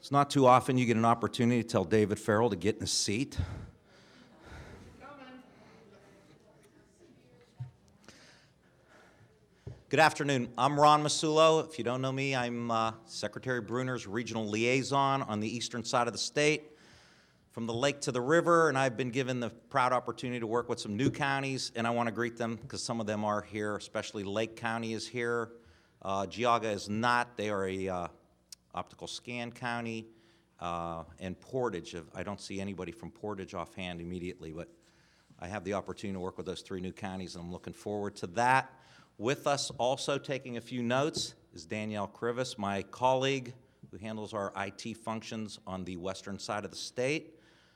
It's not too often you get an opportunity to tell David Farrell to get in his seat. Good afternoon. I'm Ron Masulo. If you don't know me, I'm Secretary Bruner's regional liaison on the eastern side of the state, from the lake to the river, and I've been given the proud opportunity to work with some new counties, and I want to greet them because some of them are here, especially Lake County is here. Geauga is not. They are a optical scan county, and Portage. I don't see anybody from Portage offhand immediately, but I have the opportunity to work with those three new counties, and I'm looking forward to that. With us also taking a few notes is Danielle Krivis, my colleague who handles our IT functions on the western side of the state.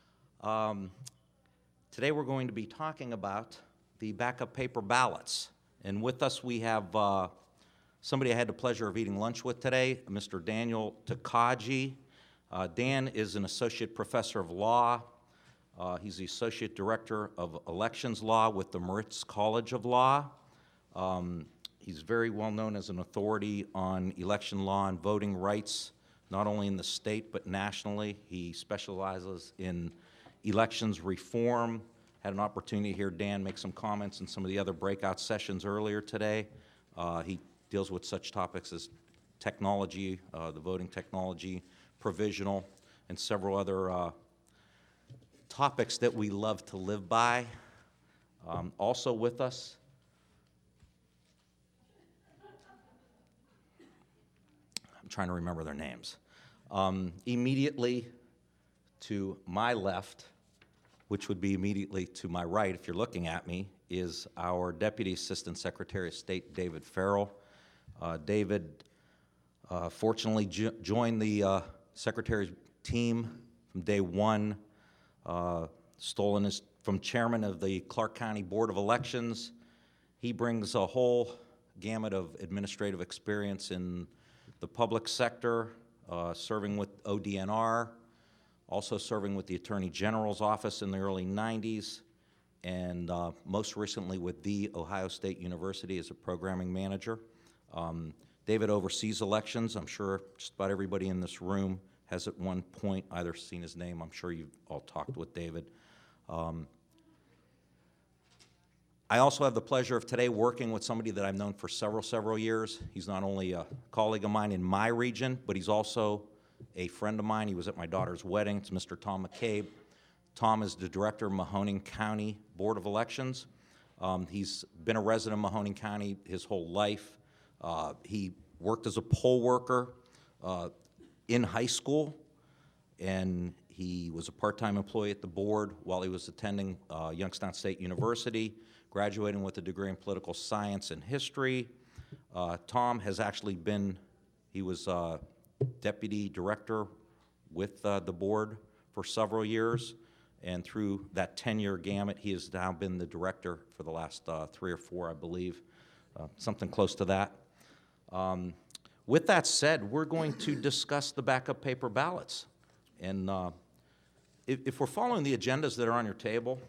Today we're going to be talking about the backup paper ballots. And with us we have somebody I had the pleasure of eating lunch with today, Mr. Daniel Takaji. Dan is an associate professor of law. He's the associate director of elections law with the Moritz College of Law. He's very well known as an authority on election law and voting rights, not only in the state but nationally. He specializes in elections reform. Had an opportunity to hear Dan make some comments in some of the other breakout sessions earlier today. He deals with such topics as technology, the voting technology, provisional, and several other topics that we love to live by. Also with us, I'm trying to remember their names. Immediately to my left, which would be immediately to my right if you're looking at me, is our Deputy Assistant Secretary of State, David Farrell. David fortunately joined the Secretary's team from day one, stolen his from chairman of the Clark County Board of Elections. He brings a whole gamut of administrative experience in the public sector, serving with ODNR, also serving with the Attorney General's office in the early 90s, and most recently with The Ohio State University as a programming manager. David oversees elections. I'm sure just about everybody in this room has at one point either seen his name. I'm sure you've all talked with David. I also have the pleasure of today working with somebody that I've known for several years. He's not only a colleague of mine in my region, but he's also a friend of mine. He was at my daughter's wedding. It's Mr. Tom McCabe. Tom is the director of Mahoning County Board of Elections. He's been a resident of Mahoning County his whole life. He worked as a poll worker in high school, and he was a part-time employee at the board while he was attending Youngstown State University, graduating with a degree in political science and history. Tom has actually been, he was deputy director with the board for several years, and through that 10-year gamut, he has now been the director for the last 3 or 4, I believe, something close to that. With that said, we're going to discuss the backup paper ballots. And if we're following the agendas that are on your table,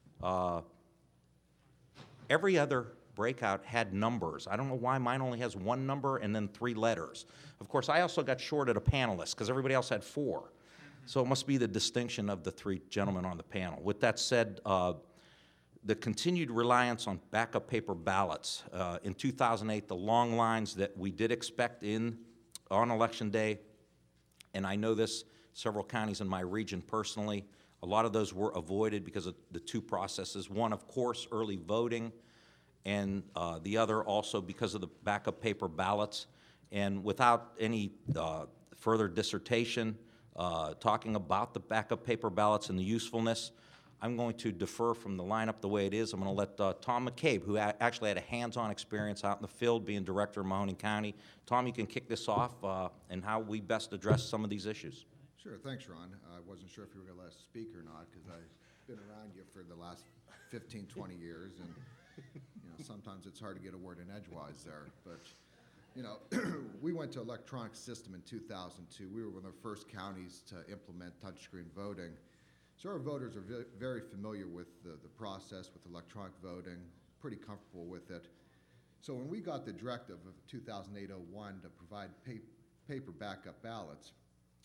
every other breakout had numbers. I don't know why mine only has one number and then 3 letters. Of course, I also got shorted a panelist because everybody else had 4. So it must be the distinction of the 3 gentlemen on the panel. With that said, the continued reliance on backup paper ballots. In 2008, the long lines that we did expect on Election Day, and I know this, several counties in my region personally, a lot of those were avoided because of the 2 processes. One, of course, early voting, and the other also because of the backup paper ballots. And without any further dissertation, talking about the backup paper ballots and the usefulness, I'm going to defer from the lineup the way it is. I'm going to let Tom McCabe, who actually had a hands-on experience out in the field being director of Mahoning County. Tom, you can kick this off and how we best address some of these issues. Sure, thanks, Ron. I wasn't sure if you were going to let us speak or not because I've been around you for the last 15, 20 years, and sometimes it's hard to get a word in edgewise there. But we went to electronic system in 2002. We were one of the first counties to implement touchscreen voting. So our voters are very familiar with the process with electronic voting, pretty comfortable with it. So when we got the directive of 2008-01 to provide paper backup ballots,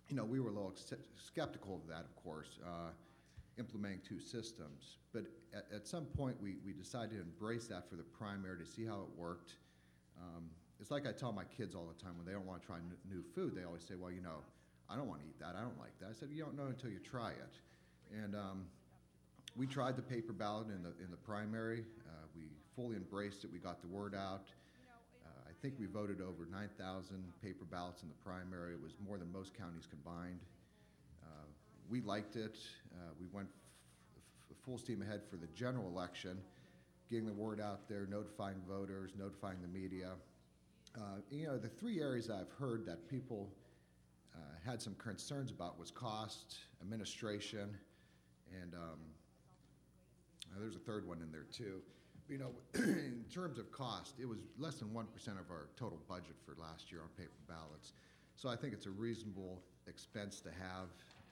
we were a little skeptical of that, of course, implementing two systems. But at some point, we decided to embrace that for the primary to see how it worked. It's like I tell my kids all the time when they don't want to try new food, they always say, well, I don't want to eat that. I don't like that. I said, you don't know until you try it. And we tried the paper ballot in the primary. We fully embraced it. We got the word out. I think we voted over 9,000 paper ballots in the primary. It was more than most counties combined. We liked it. We went full steam ahead for the general election, getting the word out there, notifying voters, notifying the media. The three areas I've heard that people had some concerns about was cost, administration, and there's a third one in there too. In terms of cost, it was less than 1% of our total budget for last year on paper ballots. So I think it's a reasonable expense to have.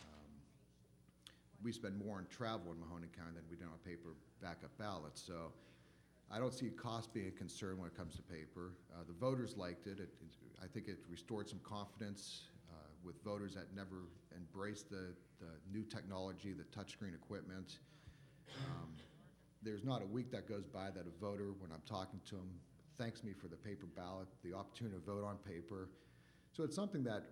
We spend more on travel in Mahoning County than we do on paper backup ballots. So I don't see cost being a concern when it comes to paper. The voters liked it. I think it restored some confidence with voters that never embraced the new technology, the touchscreen equipment. There's not a week that goes by that a voter, when I'm talking to them, thanks me for the paper ballot, the opportunity to vote on paper. So it's something that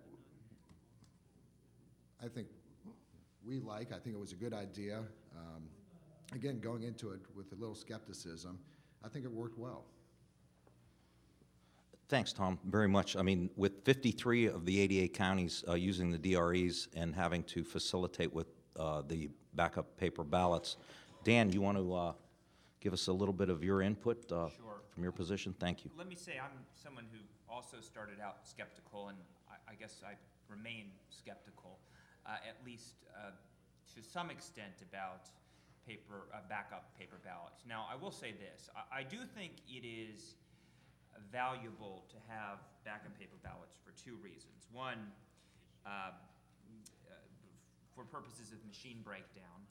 I think we like. I think it was a good idea. Again, going into it with a little skepticism, I think it worked well. Thanks, Tom, very much. I mean, with 53 of the 88 counties using the DREs and having to facilitate with the backup paper ballots, Dan, you want to give us a little bit of your input Sure. from your position? Thank you. Let me say I'm someone who also started out skeptical, and I guess I remain skeptical, at least to some extent, about backup paper ballots. Now, I will say this. I do think it is valuable to have backup paper ballots for two reasons. One, for purposes of machine breakdown,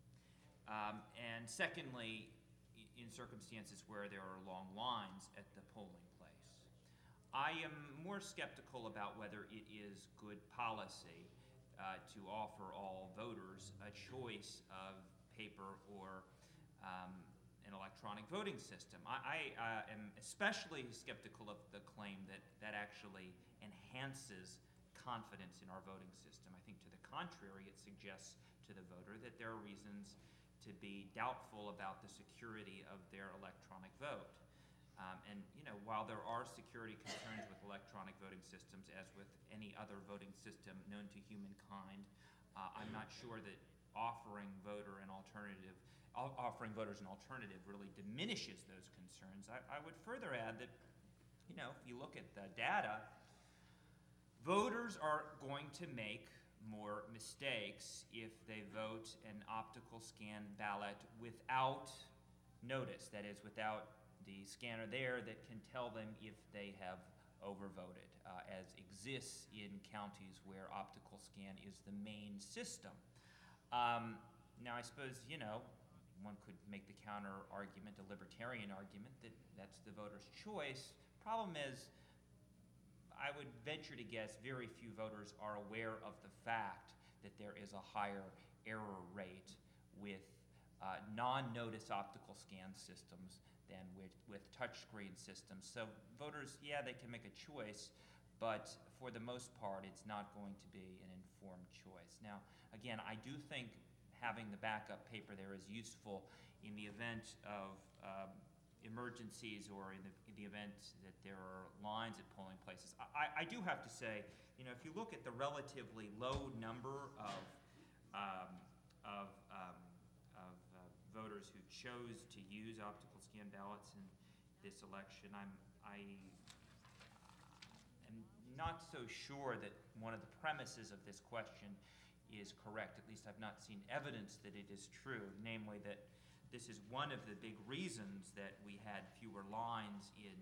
and secondly, in circumstances where there are long lines at the polling place. I am more skeptical about whether it is good policy to offer all voters a choice of paper or an electronic voting system. I am especially skeptical of the claim that actually enhances confidence in our voting system. I think to the contrary, it suggests to the voter that there are reasons to be doubtful about the security of their electronic vote. And while there are security concerns with electronic voting systems, as with any other voting system known to humankind, I'm not sure that offering voters an alternative really diminishes those concerns. I would further add that, if you look at the data, voters are going to make more mistakes if they vote an optical scan ballot without notice, that is, without the scanner there that can tell them if they have overvoted, as exists in counties where optical scan is the main system. Now, I suppose, one could make the counter argument, a libertarian argument, that that's the voter's choice. Problem is, I would venture to guess very few voters are aware of the fact that there is a higher error rate with non-notice optical scan systems than with touchscreen systems. So voters, yeah, they can make a choice, but for the most part, it's not going to be an informed choice. Now, again, I do think having the backup paper there is useful in the event of emergencies or in the event that there are lines at polling places. I do have to say, if you look at the relatively low number of voters who chose to use optical scan ballots in this election, I am not so sure that one of the premises of this question is correct. At least I've not seen evidence that it is true, namely that this is one of the big reasons that we had fewer lines in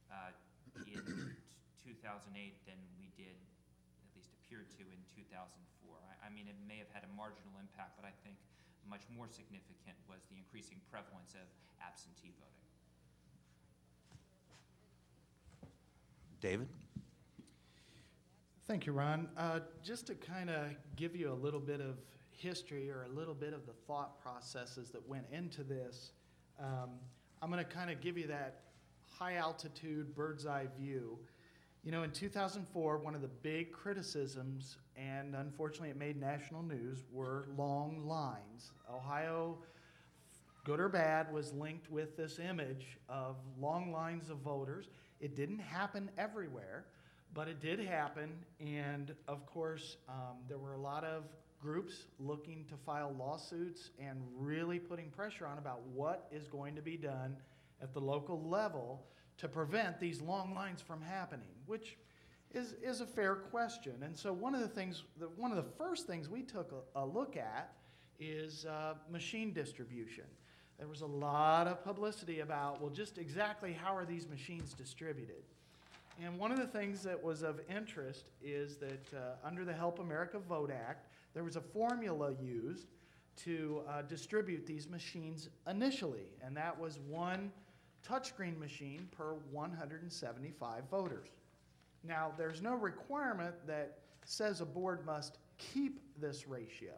2008 than we did, at least appeared to, in 2004. I mean, it may have had a marginal impact, but I think much more significant was the increasing prevalence of absentee voting. David? Thank you, Ron. Just to kind of give you a little bit of history or a little bit of the thought processes that went into this, I'm going to kind of give you that high altitude bird's eye view. You know, in 2004, one of the big criticisms, and unfortunately it made national news, were long lines. Ohio, good or bad, was linked with this image of long lines of voters. It didn't happen everywhere, but it did happen, and of course, there were a lot of groups looking to file lawsuits and really putting pressure on about what is going to be done at the local level to prevent these long lines from happening, which is a fair question. And so one of the first things we took a look at is machine distribution. There was a lot of publicity about, well, just exactly how are these machines distributed? And one of the things that was of interest is that under the Help America Vote Act, there was a formula used to distribute these machines initially, and that was one touchscreen machine per 175 voters. Now, there's no requirement that says a board must keep this ratio.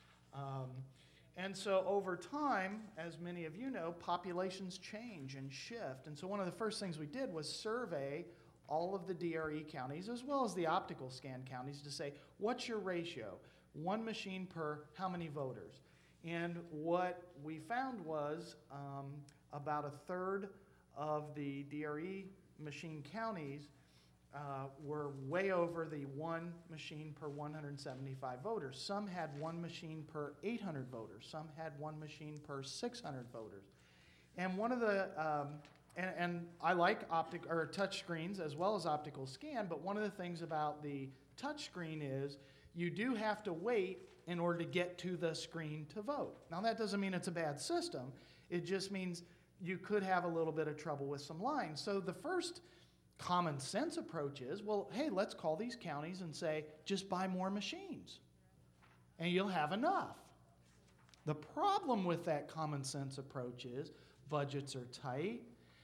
And so over time, as many of you know, populations change and shift. And so one of the first things we did was survey all of the DRE counties as well as the optical scan counties to say, what's your ratio? One machine per how many voters? And what we found was about a third of the DRE machine counties were way over the one machine per 175 voters. Some had one machine per 800 voters. Some had one machine per 600 voters. And one of the, and I like touch screens as well as optical scan, but one of the things about the touch screen is you do have to wait in order to get to the screen to vote. Now that doesn't mean it's a bad system. It just means you could have a little bit of trouble with some lines. So the first common sense approach is, well, hey, let's call these counties and say, just buy more machines and you'll have enough. The problem with that common sense approach is budgets are tight.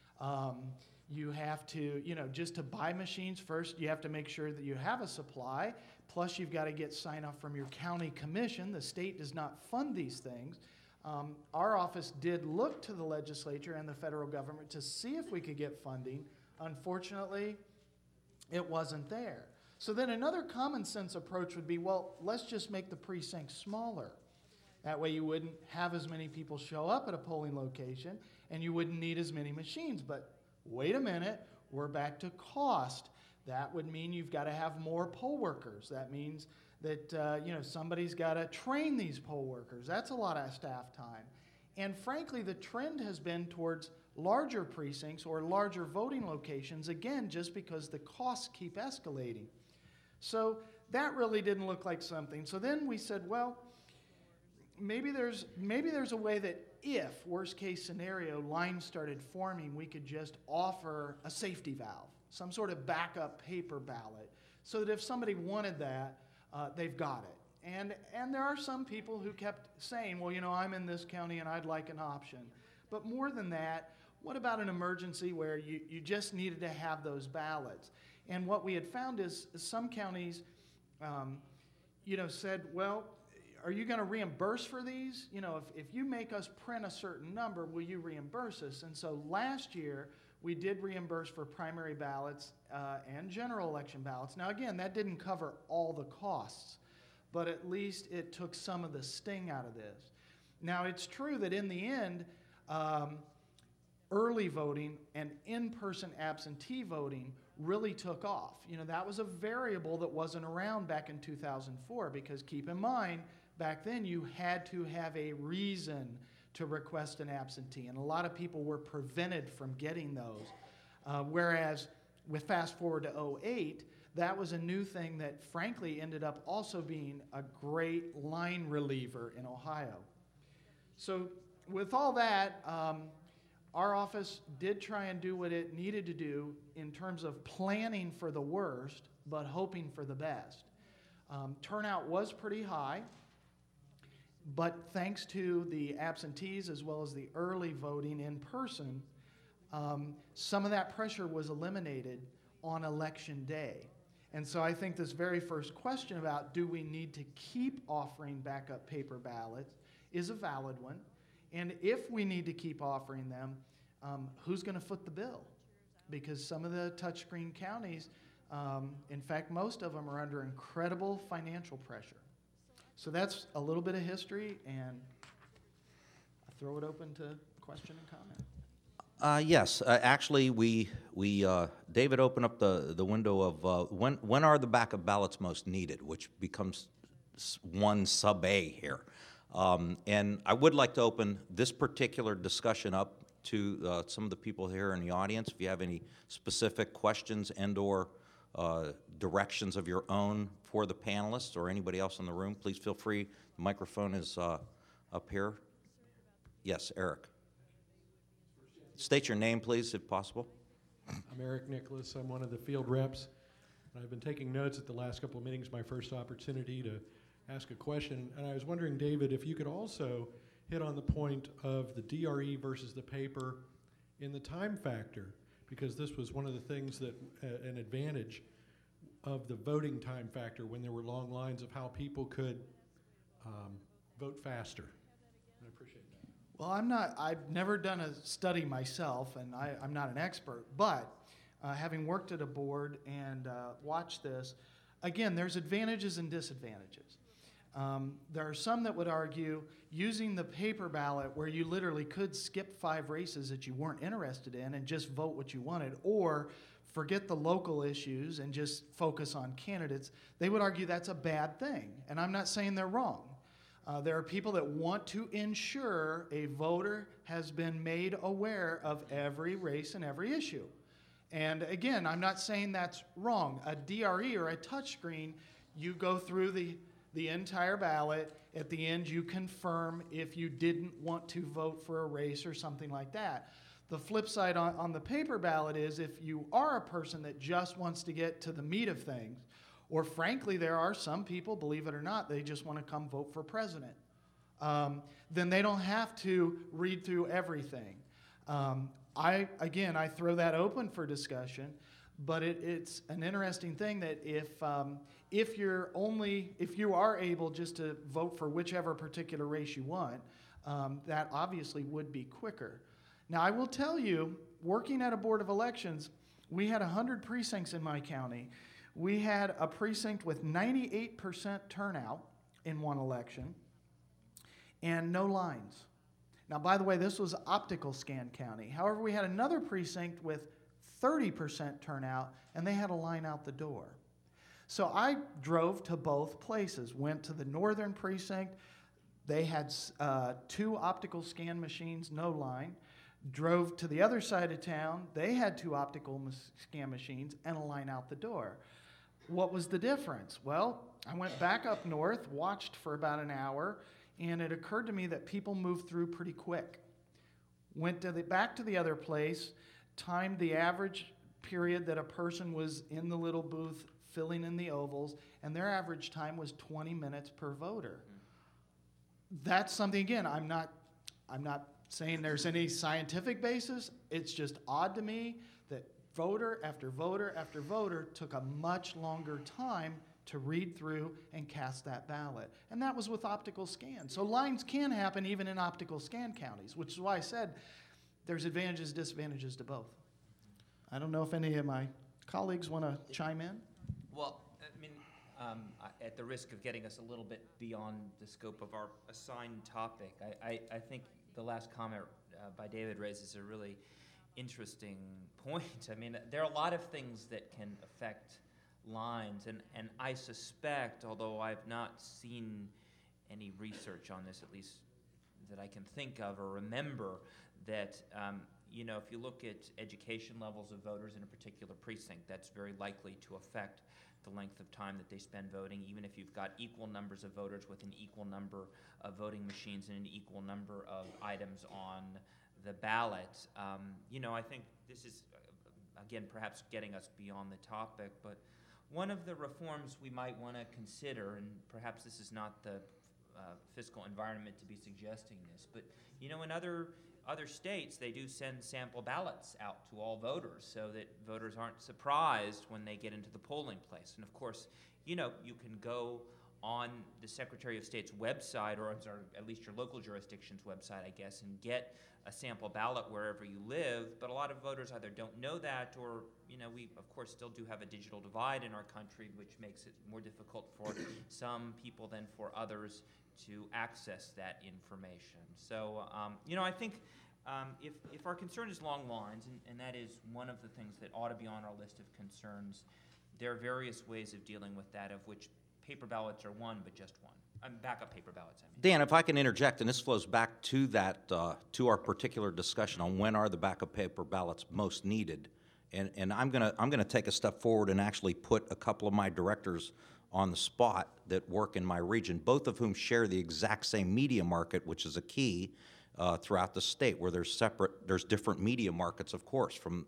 You have to, just to buy machines first, you have to make sure that you have a supply. Plus, you've got to get sign off from your county commission. The state does not fund these things. Our office did look to the legislature and the federal government to see if we could get funding. Unfortunately, it wasn't there. So then another common sense approach would be, well, let's just make the precinct smaller. That way you wouldn't have as many people show up at a polling location and you wouldn't need as many machines. But wait a minute, we're back to cost. That would mean you've got to have more poll workers. That means that somebody's got to train these poll workers. That's a lot of staff time. And frankly, the trend has been towards larger precincts or larger voting locations, again, just because the costs keep escalating. So that really didn't look like something. So then we said, well, maybe there's a way that if, worst case scenario, lines started forming, we could just offer a safety valve, some sort of backup paper ballot, so that if somebody wanted that, they've got it. And there are some people who kept saying, well, I'm in this county and I'd like an option. But more than that, what about an emergency where you just needed to have those ballots? And what we had found is some counties, said, well, are you going to reimburse for these? If you make us print a certain number, will you reimburse us? And so last year, we did reimburse for primary ballots and general election ballots. Now, again, that didn't cover all the costs, but at least it took some of the sting out of this. Now, it's true that in the end, early voting and in-person absentee voting really took off. That was a variable that wasn't around back in 2004, because keep in mind, back then you had to have a reason to request an absentee, and a lot of people were prevented from getting those. Whereas with fast forward to 2008, that was a new thing that frankly ended up also being a great line reliever in Ohio. So with all that, our office did try and do what it needed to do in terms of planning for the worst, but hoping for the best. Turnout was pretty high, but thanks to the absentees as well as the early voting in person, some of that pressure was eliminated on election day. And so I think this very first question about do we need to keep offering backup paper ballots is a valid one. And if we need to keep offering them, who's going to foot the bill? Because some of the touchscreen counties, in fact, most of them are under incredible financial pressure. So that's a little bit of history, and I throw it open to question and comment. Yes, actually, David opened up the window of when are the backup ballots most needed, which becomes one sub-A here. And I would like to open this particular discussion up to some of the people here in the audience. If you have any specific questions and/or directions of your own for the panelists or anybody else in the room, please feel free. The microphone is up here. Yes, Eric. State your name, please, if possible. I'm Eric Nicholas. I'm one of the field reps. I've been taking notes at the last couple of meetings, my first opportunity to ask a question. And I was wondering, David, if you could also hit on the point of the DRE versus the paper in the time factor, because this was one of the things that, an advantage of the voting time factor when there were long lines of how people could vote faster. And I appreciate that. Well, I've never done a study myself, and I'm not an expert, but having worked at a board and watched this, again, there's advantages and disadvantages. There are some that would argue using the paper ballot where you literally could skip 5 races that you weren't interested in and just vote what you wanted, or forget the local issues and just focus on candidates, they would argue that's a bad thing. And I'm not saying they're wrong. There are people that want to ensure a voter has been made aware of every race and every issue. And again, I'm not saying that's wrong. A DRE or a touchscreen, you go through the entire ballot. At the end, you confirm if you didn't want to vote for a race or something like that. The flip side on the paper ballot is if you are a person that just wants to get to the meat of things, or frankly, there are some people, believe it or not, they just want to come vote for president. Then they don't have to read through everything. I throw that open for discussion, but it's an interesting thing that if you are able just to vote for whichever particular race you want, that obviously would be quicker. Now, I will tell you, working at a board of elections, we had 100 precincts in my county. We had a precinct with 98% turnout in one election and no lines. Now, by the way, this was optical scan county. However, we had another precinct with 30% turnout and they had a line out the door. So I drove to both places, went to the northern precinct. They had 2 optical scan machines, no line. Drove to the other side of town. They had 2 optical scan machines and a line out the door. What was the difference? Well, I went back up north, watched for about an hour, and it occurred to me that people moved through pretty quick. Went back to the other place, timed the average period that a person was in the little booth filling in the ovals, and their average time was 20 minutes per voter. That's something, again, I'm not saying there's any scientific basis. It's just odd to me that voter after voter after voter took a much longer time to read through and cast that ballot. And that was with optical scan. So lines can happen even in optical scan counties, which is why I said there's advantages, disadvantages to both. I don't know if any of my colleagues want to chime in. Well, I mean, at the risk of getting us a little bit beyond the scope of our assigned topic, I think the last comment by David raises a really interesting point. I mean, there are a lot of things that can affect lines, and I suspect, although I've not seen any research on this, at least that I can think of or remember, that if you look at education levels of voters in a particular precinct, that's very likely to affect the length of time that they spend voting, even if you've got equal numbers of voters with an equal number of voting machines and an equal number of items on the ballot. I think this is, again, perhaps getting us beyond the topic, but one of the reforms we might want to consider, and perhaps this is not the fiscal environment to be suggesting this, but in other other states, they do send sample ballots out to all voters so that voters aren't surprised when they get into the polling place. And of course, you know, you can go on the Secretary of State's website, or I'm sorry, at least your local jurisdiction's website, I guess, and get a sample ballot wherever you live. But a lot of voters either don't know that, or, you know, we of course still do have a digital divide in our country, which makes it more difficult for some people than for others to access that information. So, you know, I think if our concern is long lines, and that is one of the things that ought to be on our list of concerns, there are various ways of dealing with that, of which paper ballots are one, but just one. Backup paper ballots, I mean. Dan, if I can interject, and this flows back to that, to our particular discussion on when are the backup paper ballots most needed, and I'm gonna take a step forward and actually put a couple of my directors on the spot that work in my region, both of whom share the exact same media market, which is a key throughout the state, where there's different media markets, of course, from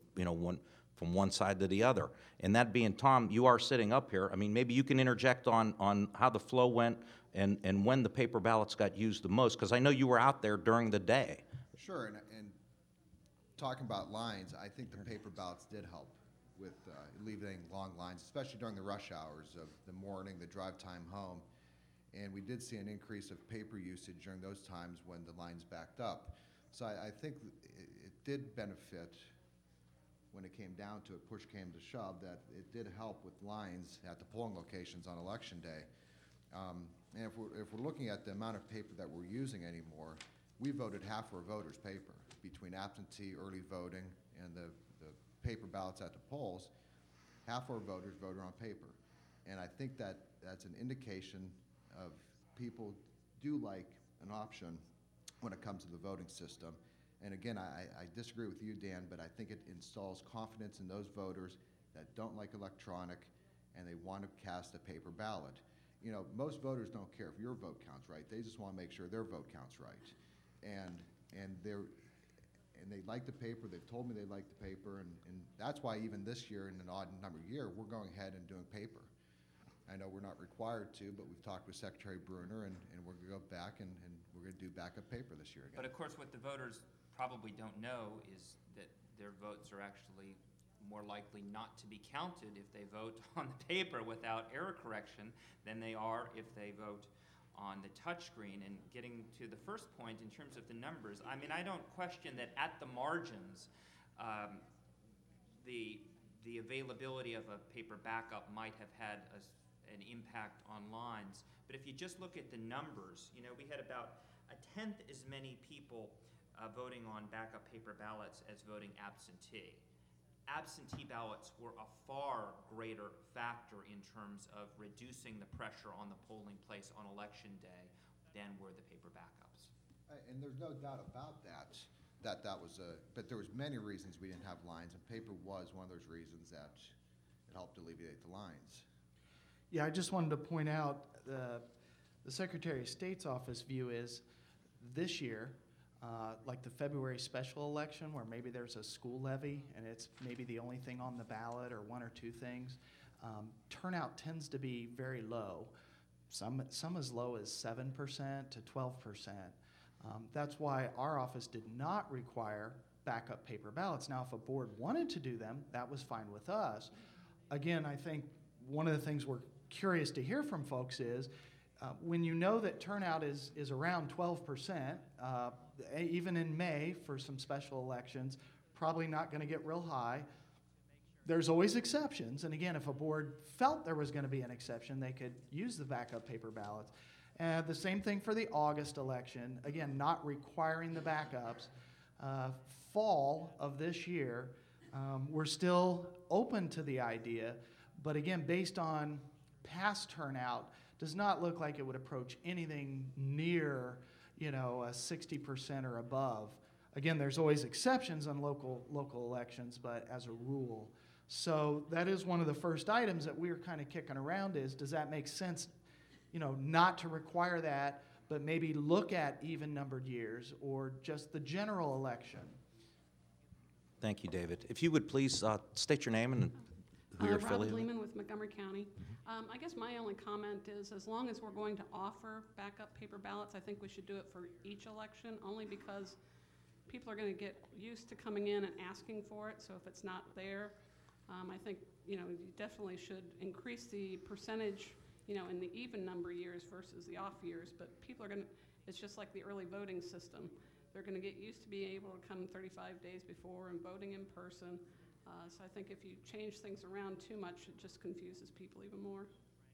one side to the other. And that being Tom, you are sitting up here. I mean, maybe you can interject on how the flow went and when the paper ballots got used the most, because I know you were out there during the day. Sure, and talking about lines, I think the paper ballots did help with alleviating long lines, especially during the rush hours of the morning, the drive time home. And we did see an increase of paper usage during those times when the lines backed up. So I think it did benefit when it came down to it, push came to shove, that it did help with lines at the polling locations on Election Day. And if we're looking at the amount of paper that we're using anymore, we voted half our voters' paper between absentee, early voting, and the paper ballots at the polls. Half our voters voted on paper. And I think that's an indication of people do like an option when it comes to the voting system. And again, I disagree with you, Dan, but I think it installs confidence in those voters that don't like electronic and they want to cast a paper ballot. You know, most voters don't care if your vote counts right. They just want to make sure their vote counts right. And they like the paper. They've told me they like the paper, and that's why even this year, in an odd number year, we're going ahead and doing paper. I know we're not required to, but we've talked with Secretary Bruner, and we're going to go back and we're going to do backup paper this year again. But of course, what the voters probably don't know is that their votes are actually more likely not to be counted if they vote on the paper without error correction than they are if they vote on the touchscreen. And getting to the first point in terms of the numbers, I mean, I don't question that at the margins, the availability of a paper backup might have had an impact on lines. But if you just look at the numbers, you know, we had about a tenth as many people voting on backup paper ballots as voting absentee. Absentee ballots were a far greater factor in terms of reducing the pressure on the polling place on Election Day than were the paper backups. And there's no doubt about that was but there was many reasons we didn't have lines, and paper was one of those reasons that it helped alleviate the lines. Yeah, I just wanted to point out the Secretary of State's office view is this year, like the February special election where maybe there's a school levy and it's maybe the only thing on the ballot or one or two things, turnout tends to be very low, some as low as 7% to 12%. That's why our office did not require backup paper ballots. Now, if a board wanted to do them, that was fine with us. Again, I think one of the things we're curious to hear from folks is when you know that turnout is around 12%, even in May for some special elections, probably not going to get real high. There's always exceptions, and again, if a board felt there was going to be an exception, they could use the backup paper ballots. The same thing for the August election, again, not requiring the backups. Fall of this year, we're still open to the idea, but again, based on past turnout, does not look like it would approach anything near, you know, 60% or above. Again, there's always exceptions on local elections, but as a rule. So that is one of the first items that we're kind of kicking around is, does that make sense, you know, not to require that, but maybe look at even numbered years or just the general election? Thank you, David. If you would please state your name and who you're affiliated with. Robin Lehman with Montgomery County. I guess my only comment is, as long as we're going to offer backup paper ballots, I think we should do it for each election, only because people are going to get used to coming in and asking for it, so if it's not there, I think, you definitely should increase the percentage, in the even number years versus the off years, but people are going to, it's just like the early voting system. They're going to get used to being able to come 35 days before and voting in person. So I think if you change things around too much, it just confuses people even more.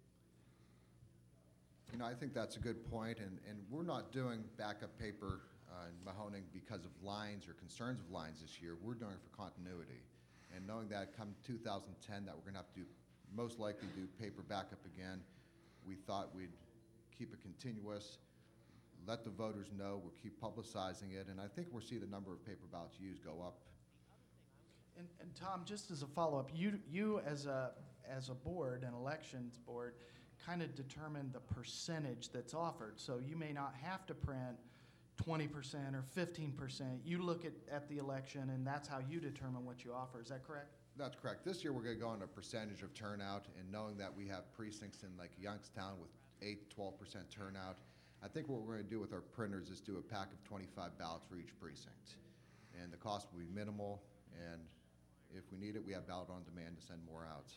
I think that's a good point, and we're not doing backup paper in Mahoning because of lines or concerns of lines this year. We're doing it for continuity. And knowing that come 2010 that we're going to have to most likely do paper backup again, we thought we'd keep it continuous, let the voters know, we'll keep publicizing it, and I think we'll see the number of paper ballots used go up. And Tom, just as a follow-up, you as a board, an elections board, kind of determine the percentage that's offered. So you may not have to print 20% or 15%. You look at the election, and that's how you determine what you offer. Is that correct? That's correct. This year we're going to go on a percentage of turnout, and knowing that we have precincts in like Youngstown with 8-12% turnout, I think what we're going to do with our printers is do a pack of 25 ballots for each precinct. And the cost will be minimal, and if we need it, we have ballot on demand to send more out.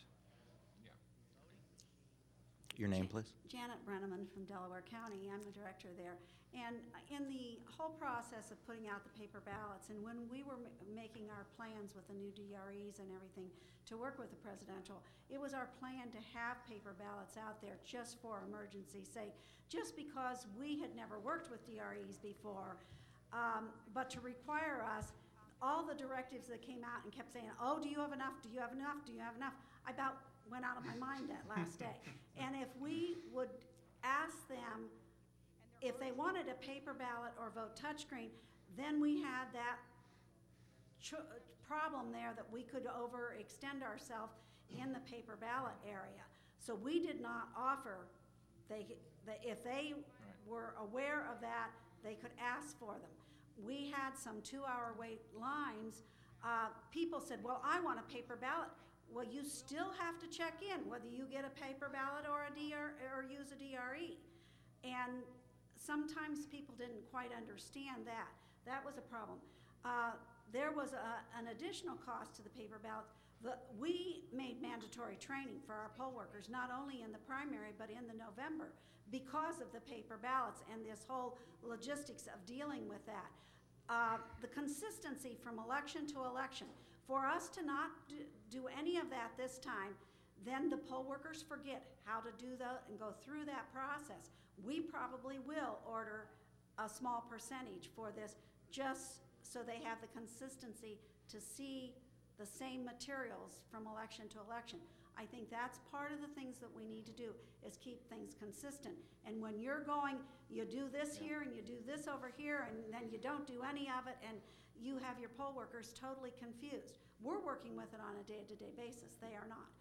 Your name, please? Janet Brenneman from Delaware County. I'm the director there. And in the whole process of putting out the paper ballots, and when we were making our plans with the new DREs and everything to work with the presidential, it was our plan to have paper ballots out there just for emergency sake, just because we had never worked with DREs before, but to require us, all the directives that came out and kept saying, oh, do you have enough? Do you have enough? Do you have enough? I about went out of my mind that last day. And if we would ask them if they wanted a paper ballot or vote touchscreen, then we had that problem there that we could overextend ourselves in the paper ballot area. So we did not offer, if they were aware of that, they could ask for them. We had some 2-hour wait lines. People said, well, I want a paper ballot. Well, you still have to check in whether you get a paper ballot or use a DRE. And sometimes people didn't quite understand that. That was a problem. There was an additional cost to the paper ballots. We made mandatory training for our poll workers, not only in the primary, but in the November, because of the paper ballots and this whole logistics of dealing with that. The consistency from election to election. For us to not do any of that this time, then the poll workers forget how to do that and go through that process. We probably will order a small percentage for this just so they have the consistency to see the same materials from election to election. I think that's part of the things that we need to do is keep things consistent. And when you're going, you do this here and you do this over here and then you don't do any of it and you have your poll workers totally confused. We're working with it on a day-to-day basis. They are not.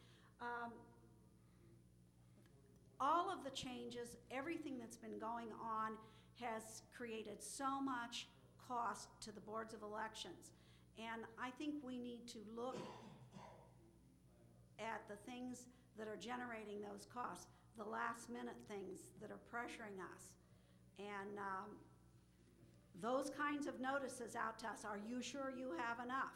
All of the changes, everything that's been going on has created so much cost to the boards of elections. And I think we need to look at the things that are generating those costs, the last minute things that are pressuring us. And those kinds of notices out to us, are you sure you have enough?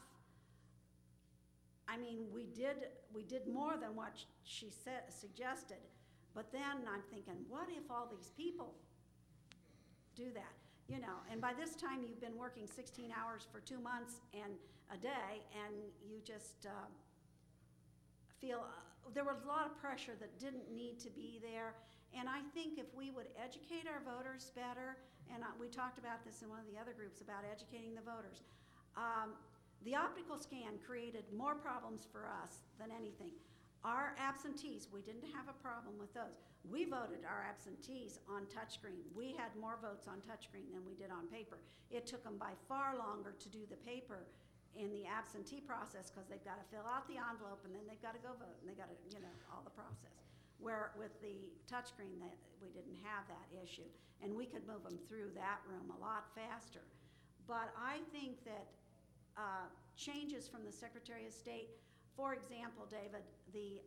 I mean, we did more than what she suggested, but then I'm thinking, what if all these people do that? And by this time you've been working 16 hours for 2 months and a day, and you just feel there was a lot of pressure that didn't need to be there. And I think if we would educate our voters better, and we talked about this in one of the other groups about educating the voters, the optical scan created more problems for us than anything. Our absentees, we didn't have a problem with those. We voted our absentees on touchscreen. We had more votes on touchscreen than we did on paper. It took them by far longer to do the paper in the absentee process because they've got to fill out the envelope and then they've got to go vote and they got to, all the process. Where with the touchscreen, that we didn't have that issue. And we could move them through that room a lot faster. But I think that changes from the Secretary of State, for example, David, the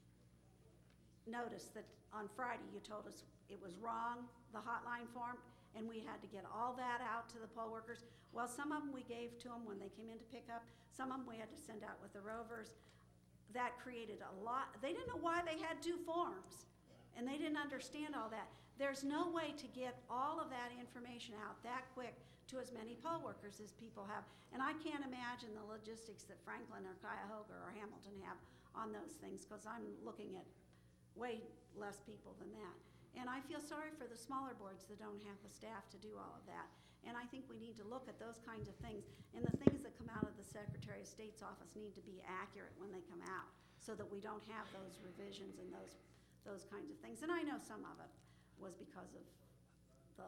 notice that on Friday you told us it was wrong, the hotline form, and we had to get all that out to the poll workers. Well, some of them we gave to them when they came in to pick up. Some of them we had to send out with the rovers. That created a lot. They didn't know why they had 2 forms, and they didn't understand all that. There's no way to get all of that information out that quick to as many poll workers as people have. And I can't imagine the logistics that Franklin or Cuyahoga or Hamilton have on those things, because I'm looking at way less people than that. And I feel sorry for the smaller boards that don't have the staff to do all of that. And I think we need to look at those kinds of things. And the things that come out of the Secretary of State's office need to be accurate when they come out, so that we don't have those revisions and those kinds of things. And I know some of it was because of the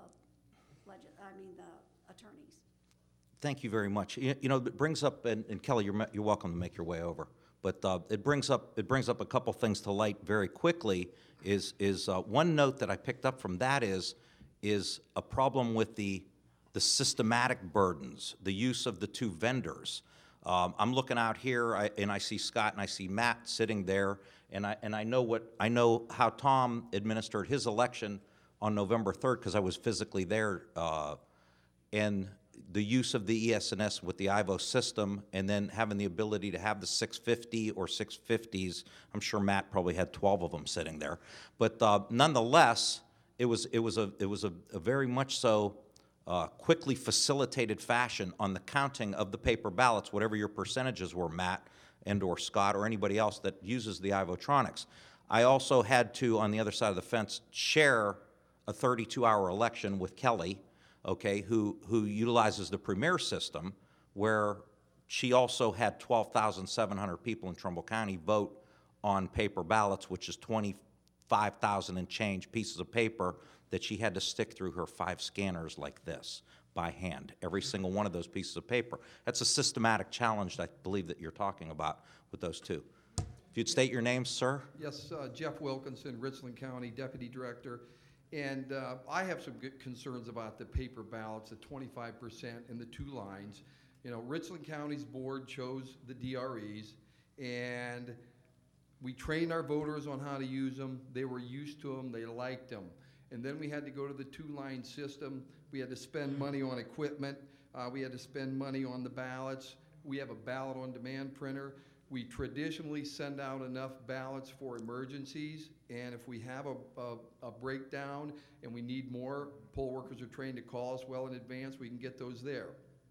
attorneys. Thank you very much. You know, it brings up, and Kelly, you're welcome to make your way over. But it brings up a couple things to light very quickly. Is one note that I picked up from that is a problem with the systematic burdens, the use of the 2 vendors. I'm looking out here, and I see Scott and I see Matt sitting there, and I know how Tom administered his election on November 3rd, because I was physically there, and the use of the ES&S with the IVO system, and then having the ability to have the 650 or 650s. I'm sure Matt probably had 12 of them sitting there, but nonetheless, it was a very much so quickly facilitated fashion on the counting of the paper ballots, whatever your percentages were, Matt and or Scott or anybody else that uses the iVotronics. I also had to, on the other side of the fence, share a 32-hour election with Kelly, okay, who utilizes the Premier system, where she also had 12,700 people in Trumbull County vote on paper ballots, which is 25,000 and change pieces of paper that she had to stick through her 5 scanners like this by hand, every single one of those pieces of paper. That's a systematic challenge I believe that you're talking about with those 2. If you'd state your name, sir. Yes, Jeff Wilkinson, Richland County Deputy Director. And I have some good concerns about the paper ballots, the 25% and the 2 lines. You know, Richland County's board chose the DREs, and we trained our voters on how to use them. They were used to them. They liked them. And then we had to go to the 2-line system. We had to spend money on equipment. We had to spend money on the ballots. We have a ballot on demand printer. We traditionally send out enough ballots for emergencies, and if we have a breakdown and we need more, poll workers are trained to call us well in advance. We can get those there.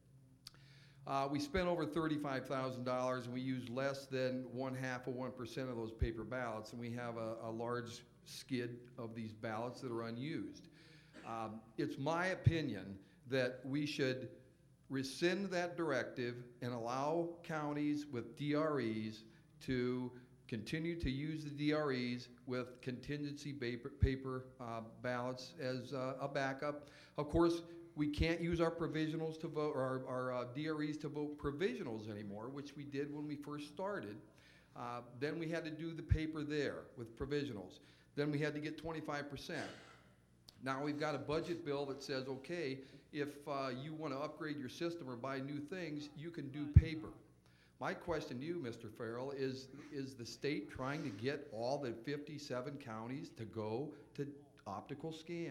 We spent over $35,000, and we used less than 0.5% of those paper ballots, and we have a large skid of these ballots that are unused. It's my opinion that we should rescind that directive and allow counties with DREs to continue to use the DREs with contingency paper ballots as a backup. Of course, we can't use our provisionals to vote, or our DREs to vote provisionals anymore, which we did when we first started. Then we had to do the paper there with provisionals. Then we had to get 25%. Now we've got a budget bill that says, okay, if you want to upgrade your system or buy new things, you can do paper. My question to you, Mr. Farrell, is the state trying to get all the 57 counties to go to optical scan?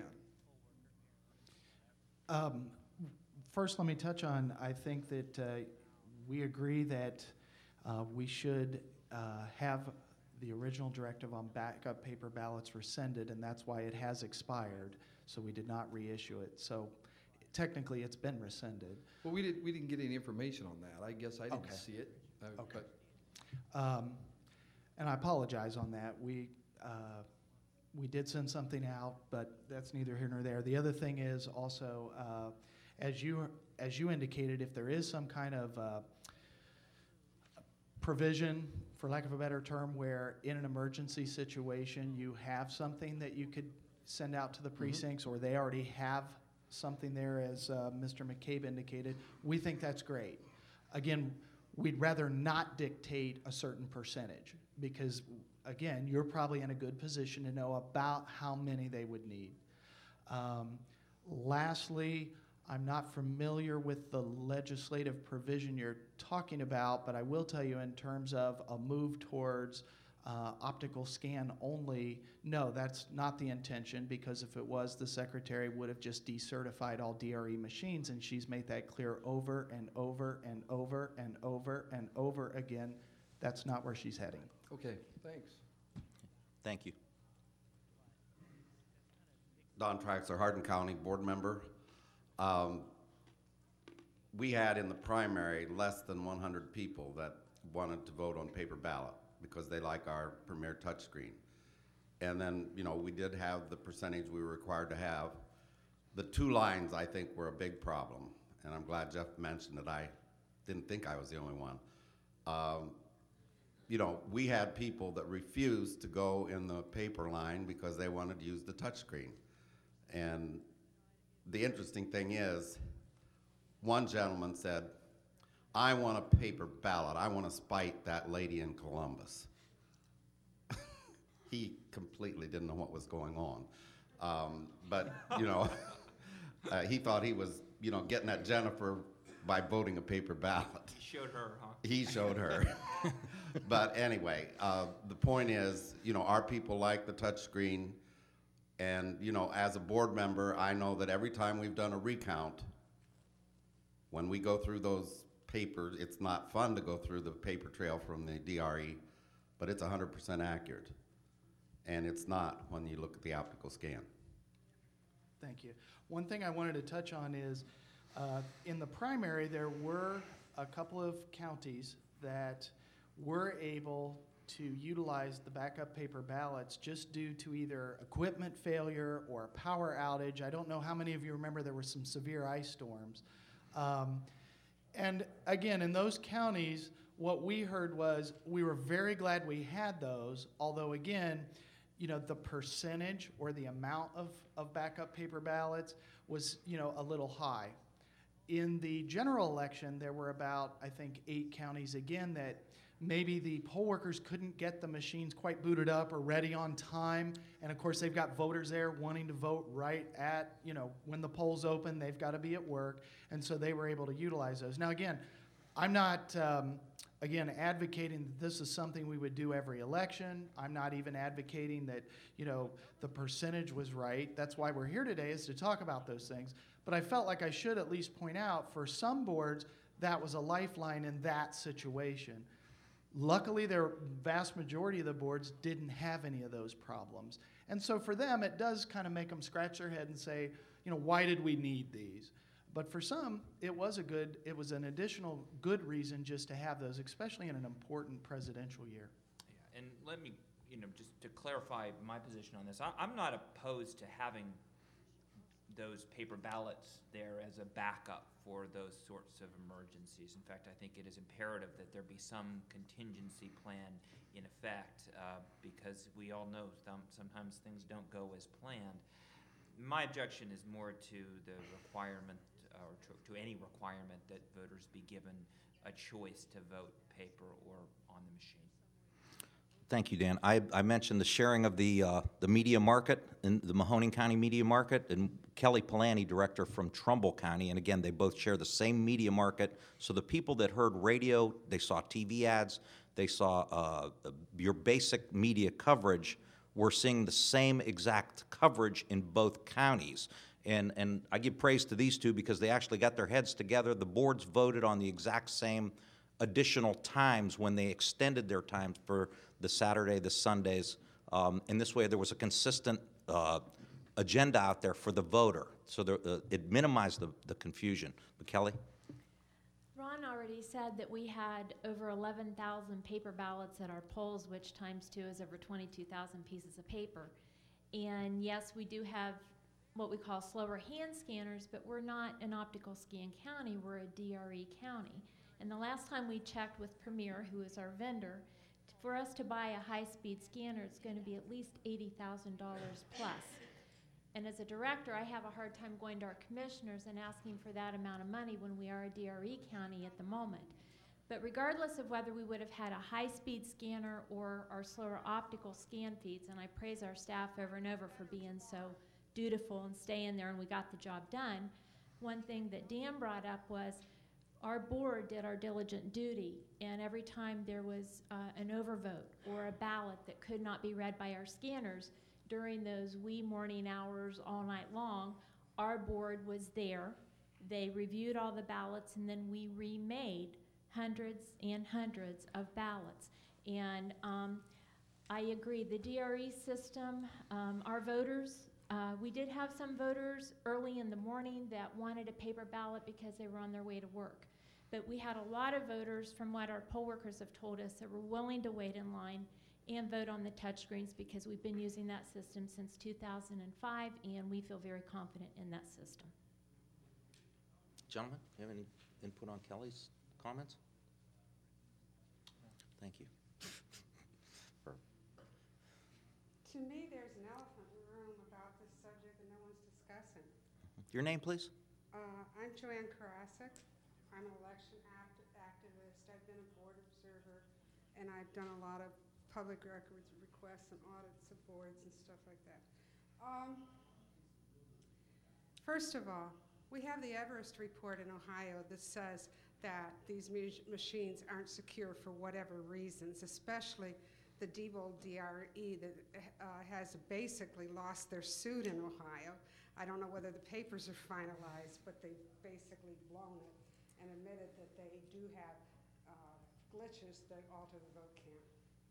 First, let me touch on, I think that we agree that we should have the original directive on backup paper ballots rescinded, and that's why it has expired, so we did not reissue it. So technically, it's been rescinded. Well, we didn't get any information on that. I guess I didn't see it. Okay. And I apologize on that. We did send something out, but that's neither here nor there. The other thing is also, as you indicated, if there is some kind of provision, for lack of a better term, where in an emergency situation you have something that you could send out to the precincts, or they already have something there, as Mr. McCabe indicated, we think that's great. Again, we'd rather not dictate a certain percentage because, again, you're probably in a good position to know about how many they would need. Lastly, I'm not familiar with the legislative provision you're talking about, but I will tell you in terms of a move towards optical scan only. No, that's not the intention, because if it was, the secretary would have just decertified all DRE machines, and she's made that clear over and over and over and over and over again. That's not where she's heading. Okay, thanks. Thank you. Don Traxler, Hardin County Board Member. We had in the primary less than 100 people that wanted to vote on paper ballot because they like our Premier touchscreen. And then, you know, we did have the percentage we were required to have. The 2 lines, I think, were a big problem, and I'm glad Jeff mentioned it. I didn't think I was the only one. You know, we had people that refused to go in the paper line because they wanted to use the touchscreen. And the interesting thing is, one gentleman said, I want a paper ballot. I want to spite that lady in Columbus. He completely didn't know what was going on. But, you know, he thought he was, you know, getting at Jennifer by voting a paper ballot. He showed her, huh? He showed her. But anyway, the point is, you know, our people like the touchscreen. And, you know, as a board member, I know that every time we've done a recount, when we go through those papers, it's not fun to go through the paper trail from the DRE, but it's 100% accurate. And it's not when you look at the optical scan. Thank you. One thing I wanted to touch on is, in the primary, there were a couple of counties that were able to utilize the backup paper ballots just due to either equipment failure or a power outage. I don't know how many of you remember there were some severe ice storms. And again, in those counties, what we heard was we were very glad we had those, although again, you know, the percentage or the amount of backup paper ballots was, you know, a little high. In the general election, there were about, I think, 8 counties again that maybe the poll workers couldn't get the machines quite booted up or ready on time. And of course, they've got voters there wanting to vote right at, you know, when the polls open, they've got to be at work. And so they were able to utilize those. Now, again, I'm not, again, advocating that this is something we would do every election. I'm not even advocating that, you know, the percentage was right. That's why we're here today, is to talk about those things. But I felt like I should at least point out, for some boards, that was a lifeline in that situation. Luckily, the vast majority of the boards didn't have any of those problems. And so for them, it does kind of make them scratch their head and say, you know, why did we need these? But for some, it was an additional good reason just to have those, especially in an important presidential year. Yeah, and let me, you know, just to clarify my position on this, I'm not opposed to having those paper ballots there as a backup for those sorts of emergencies. In fact, I think it is imperative that there be some contingency plan in effect, because we all know sometimes things don't go as planned. My objection is more to the requirement, or to any requirement, that voters be given a choice to vote paper or on the machine. Thank you, Dan. I mentioned the sharing of the media market in the Mahoning County media market, and Kelly Polanyi, director from Trumbull County, and again, they both share the same media market. So the people that heard radio, they saw TV ads, they saw your basic media coverage, were seeing the same exact coverage in both counties. And I give praise to these two because they actually got their heads together. The boards voted on the exact same additional times when they extended their times for the Saturday, the Sundays. In this way, there was a consistent agenda out there for the voter. So it minimized the confusion. But Kelly? Ron already said that we had over 11,000 paper ballots at our polls, which times 2 is over 22,000 pieces of paper. And yes, we do have what we call slower hand scanners, but we're not an optical scan county, we're a DRE county. And the last time we checked with Premier, who is our vendor, for us to buy a high-speed scanner, it's going to be at least $80,000 plus. And as a director, I have a hard time going to our commissioners and asking for that amount of money when we are a DRE county at the moment. But regardless of whether we would have had a high-speed scanner or our slower optical scan feeds, and I praise our staff over and over for being so dutiful and staying there, and we got the job done, one thing that Dan brought up was our board did our diligent duty, and every time there was an overvote or a ballot that could not be read by our scanners during those wee morning hours all night long, our board was there. They reviewed all the ballots, and then we remade hundreds and hundreds of ballots. And I agree, the DRE system, our voters, we did have some voters early in the morning that wanted a paper ballot because they were on their way to work. But we had a lot of voters, from what our poll workers have told us, that were willing to wait in line and vote on the touchscreens because we've been using that system since 2005, and we feel very confident in that system. Gentlemen, you have any input on Kelly's comments? Thank you. To me, there's an elephant in the room about this subject that no one's discussing. Your name, please? I'm Joanne Karasik. I'm an election activist. I've been a board observer, and I've done a lot of public records requests and audits of boards and stuff like that. First of all, we have the Everest report in Ohio that says that these machines aren't secure for whatever reasons, especially the Diebold DRE that has basically lost their suit in Ohio. I don't know whether the papers are finalized, but they've basically blown it and admitted that they do have glitches that alter the vote count.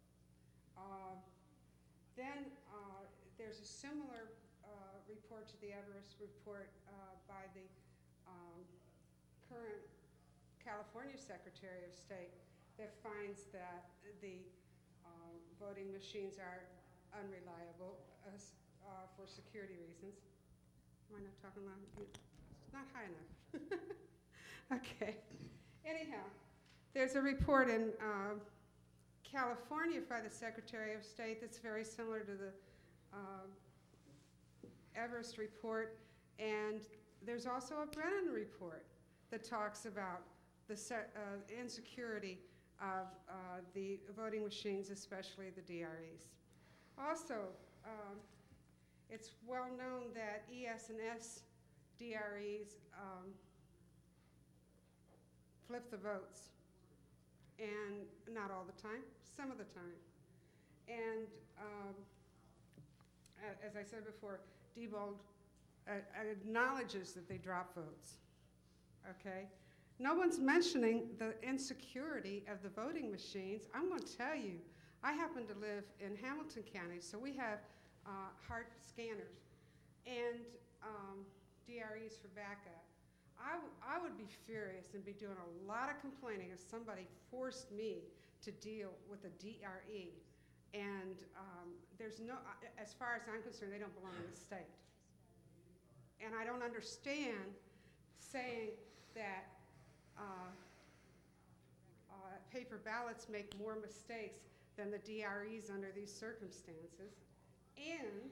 Then there's a similar report to the Everest report by the current California Secretary of State that finds that the voting machines are unreliable for security reasons. Am I not talking loud? It's not high enough. Okay. Anyhow, there's a report in California by the Secretary of State that's very similar to the Everest report, and there's also a Brennan report that talks about the insecurity of the voting machines, especially the DREs. Also, it's well known that ES and S DREs flip the votes, and not all the time, some of the time. And as I said before, Diebold acknowledges that they drop votes, okay? No one's mentioning the insecurity of the voting machines. I'm going to tell you, I happen to live in Hamilton County, so we have HART scanners and DREs for backup. I would be furious and be doing a lot of complaining if somebody forced me to deal with a DRE. And there's no, as far as I'm concerned, they don't belong in the state. And I don't understand saying that paper ballots make more mistakes than the DREs under these circumstances. And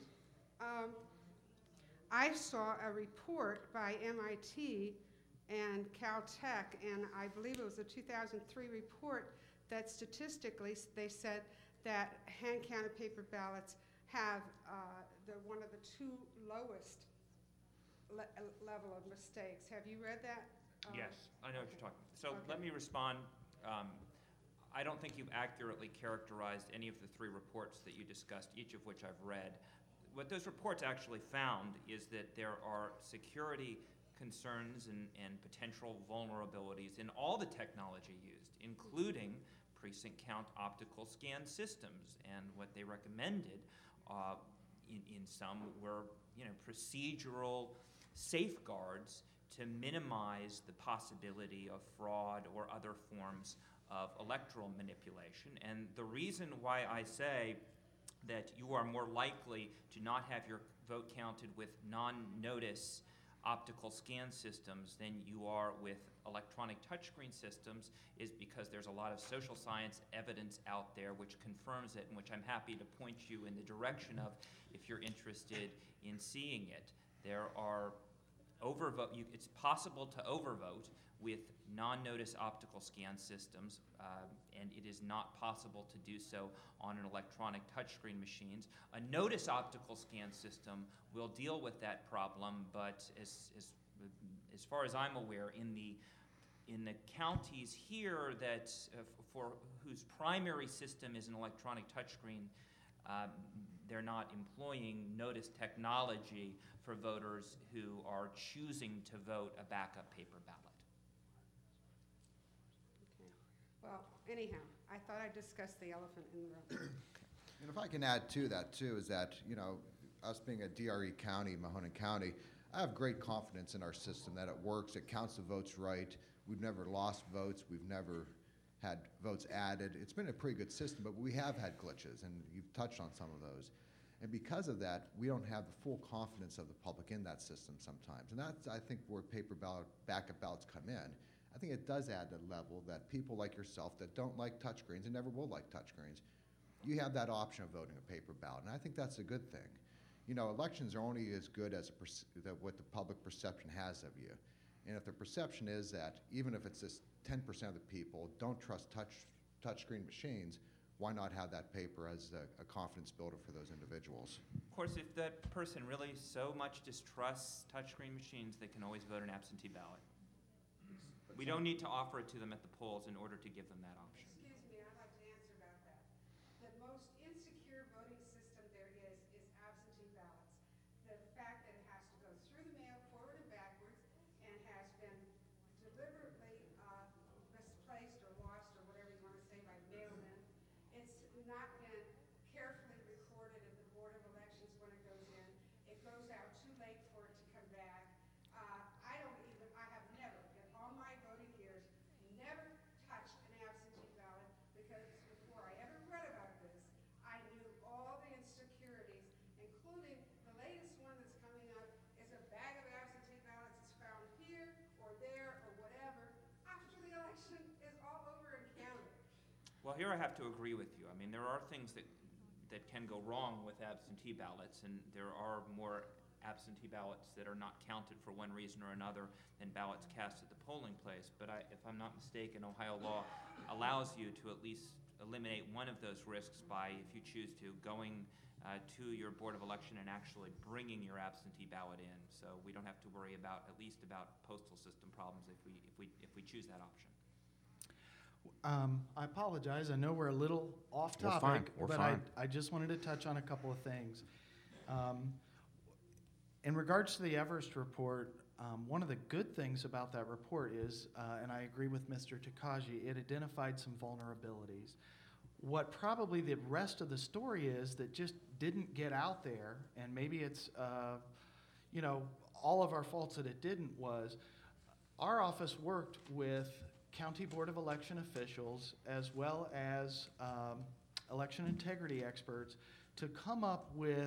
I saw a report by MIT and Caltech, and I believe it was a 2003 report that statistically they said that hand-counted paper ballots have one of the two lowest level of mistakes. Have you read that? Yes, I know what you're talking about. So let me respond. I don't think you've accurately characterized any of the three reports that you discussed, each of which I've read. What those reports actually found is that there are security concerns and potential vulnerabilities in all the technology used, including precinct count optical scan systems. And what they recommended in some were, procedural safeguards to minimize the possibility of fraud or other forms of electoral manipulation. And the reason why I say that you are more likely to not have your vote counted with non-notice optical scan systems than you are with electronic touchscreen systems is because there's a lot of social science evidence out there which confirms it, and which I'm happy to point you in the direction of if you're interested in seeing it. There are it's possible to overvote with non-notice optical scan systems, and it is not possible to do so on an electronic touchscreen machines. A notice optical scan system will deal with that problem, but as far as I'm aware, in the in the counties here that, for whose primary system is an electronic touchscreen, they're not employing notice technology for voters who are choosing to vote a backup paper ballot. Okay. Well, anyhow, I thought I'd discuss the elephant in the room. And if I can add to that too, is that, us being a DRE county, Mahoning County, I have great confidence in our system that it works, it counts the votes right. We've never lost votes, we've never had votes added. It's been a pretty good system, but we have had glitches, and you've touched on some of those. And because of that, we don't have the full confidence of the public in that system sometimes. And that's, I think, where paper ballot, backup ballots come in. I think it does add a level that people like yourself that don't like touchscreens and never will like touchscreens, you have that option of voting a paper ballot, and I think that's a good thing. Elections are only as good as what the public perception has of you. And if the perception is that, even if it's just 10% of the people don't trust touchscreen machines, why not have that paper as a confidence builder for those individuals? Of course, if that person really so much distrusts touchscreen machines, they can always vote an absentee ballot. We don't need to offer it to them at the polls in order to give them that option. Excuse me, I'd like to answer about that. The most insecure voting system there is absentee ballots. The fact that it has to go through the mail forward and backwards and has been deliberately misplaced or lost or whatever you want to say by mail-in. It's not been carefully recorded at the Board of Elections when it goes in. It goes out too late for it to come back. I have never, in all my voting years, never touched an absentee ballot because before I ever read about this, I knew all the insecurities, including the latest one that's coming up is a bag of absentee ballots is found here or there or whatever after the election is all over and counted. Well, here I have to agree with you. I mean, there are things that can go wrong with absentee ballots, and there are more absentee ballots that are not counted for one reason or another than ballots cast at the polling place. But if I'm not mistaken, Ohio law allows you to at least eliminate one of those risks by, if you choose to, going to your Board of Election and actually bringing your absentee ballot in. So we don't have to worry about, at least about postal system problems if we choose that option. I apologize. I know we're a little off We're topic, fine. We're but fine. I just wanted to touch on a couple of things. In regards to the Everest report, one of the good things about that report is, and I agree with Mr. Takaji, it identified some vulnerabilities. What probably the rest of the story is that just didn't get out there, and maybe it's, all of our faults that it didn't, was our office worked with County Board of Election officials as well as election integrity experts to come up with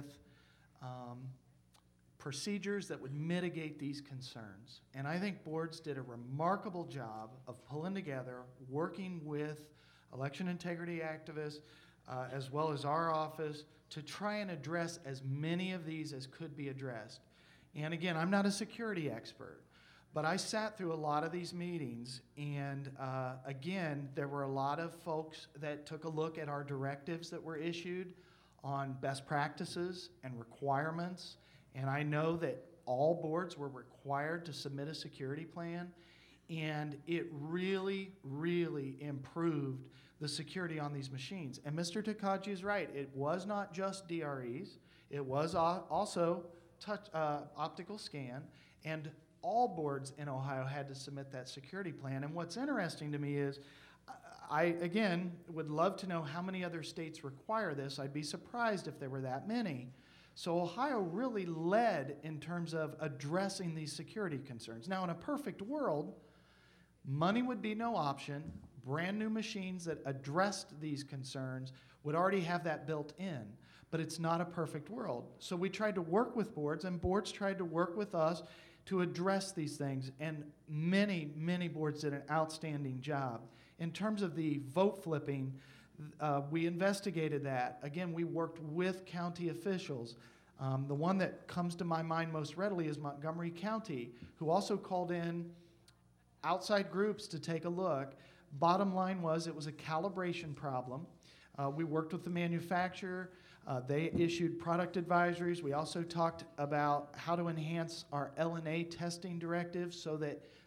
procedures that would mitigate these concerns. And I think boards did a remarkable job of pulling together, working with election integrity activists, as well as our office, to try and address as many of these as could be addressed. And again, I'm not a security expert, but I sat through a lot of these meetings, and again, there were a lot of folks that took a look at our directives that were issued on best practices and requirements. And I know that all boards were required to submit a security plan, and it really, really improved the security on these machines. And Mr. Takaji is right. It was not just DREs. It was also optical scan, and all boards in Ohio had to submit that security plan. And what's interesting to me is, I, again, would love to know how many other states require this. I'd be surprised if there were that many. So Ohio really led in terms of addressing these security concerns. Now, in a perfect world, money would be no option. Brand new machines that addressed these concerns would already have that built in. But it's not a perfect world. So we tried to work with boards, and boards tried to work with us to address these things. And many, many boards did an outstanding job. In terms of the vote flipping, we investigated that. Again, we worked with county officials. The one that comes to my mind most readily is Montgomery County, who also called in outside groups to take a look. Bottom line was it was a calibration problem. We worked with the manufacturer. They issued product advisories. We also talked about how to enhance our LNA testing directives so that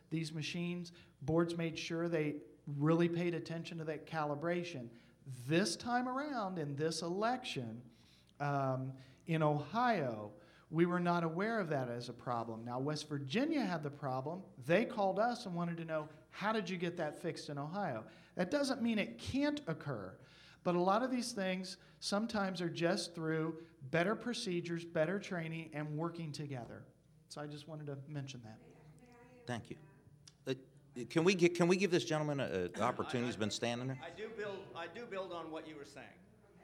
these machines. Boards made sure they really paid attention to that calibration. This time around in this election, in Ohio, we were not aware of that as a problem. Now, West Virginia had the problem. They called us and wanted to know, how did you get that fixed in Ohio? That doesn't mean it can't occur, but a lot of these things sometimes are just through better procedures, better training, and working together. So I just wanted to mention that. Thank you. Can we give this gentleman an opportunity? He's been standing there. I do build on what you were saying.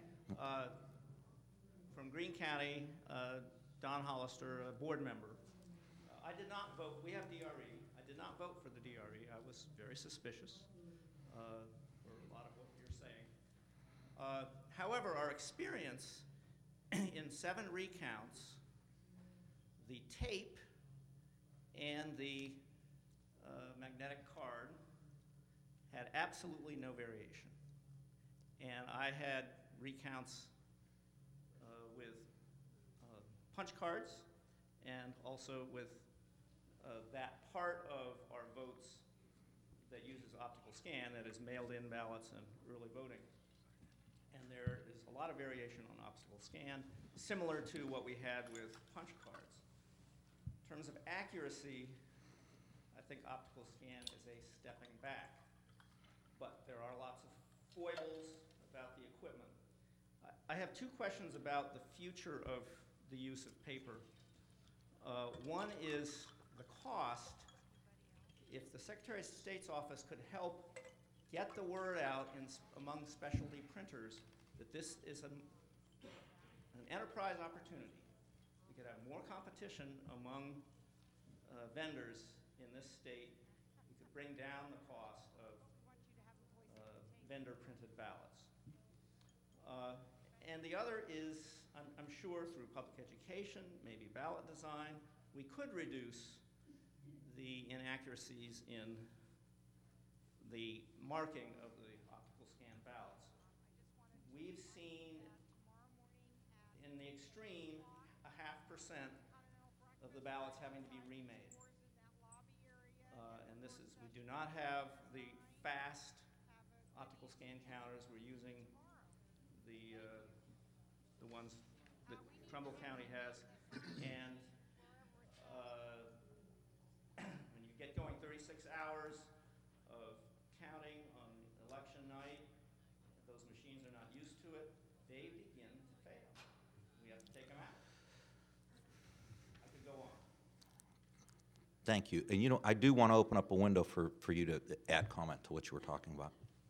From Greene County, Don Hollister, a board member. I did not vote. We have DRE. I did not vote for the DRE. I was very suspicious for a lot of what you're saying. However, our experience in 7 recounts, the tape and the magnetic card had absolutely no variation. And I had recounts with punch cards and also with that part of our votes that uses optical scan, that is mailed-in ballots and early voting. And there is a lot of variation on optical scan, similar to what we had with punch cards. In terms of accuracy, I think optical scan is a stepping back, but there are lots of foibles about the equipment. I have 2 questions about the future of the use of paper. One is the cost. If the Secretary of State's office could help get the word out among specialty printers that this is an enterprise opportunity. We could have more competition among vendors in this state. We could bring down the cost of vendor-printed ballots. And the other is, I'm sure through public education, maybe ballot design, we could reduce the inaccuracies in the marking of the optical scan ballots. We've seen, in the extreme, a 0.5% of the ballots having to be remade. And this is, we do not have the fast optical scan counters. We're using the ones that Trumbull County has. And when you get going 36 hours of counting on election night, those machines are not used to it, they begin to fail. We have to take them out. I could go on. Thank you. And I do want to open up a window for you to add comment to what you were talking about.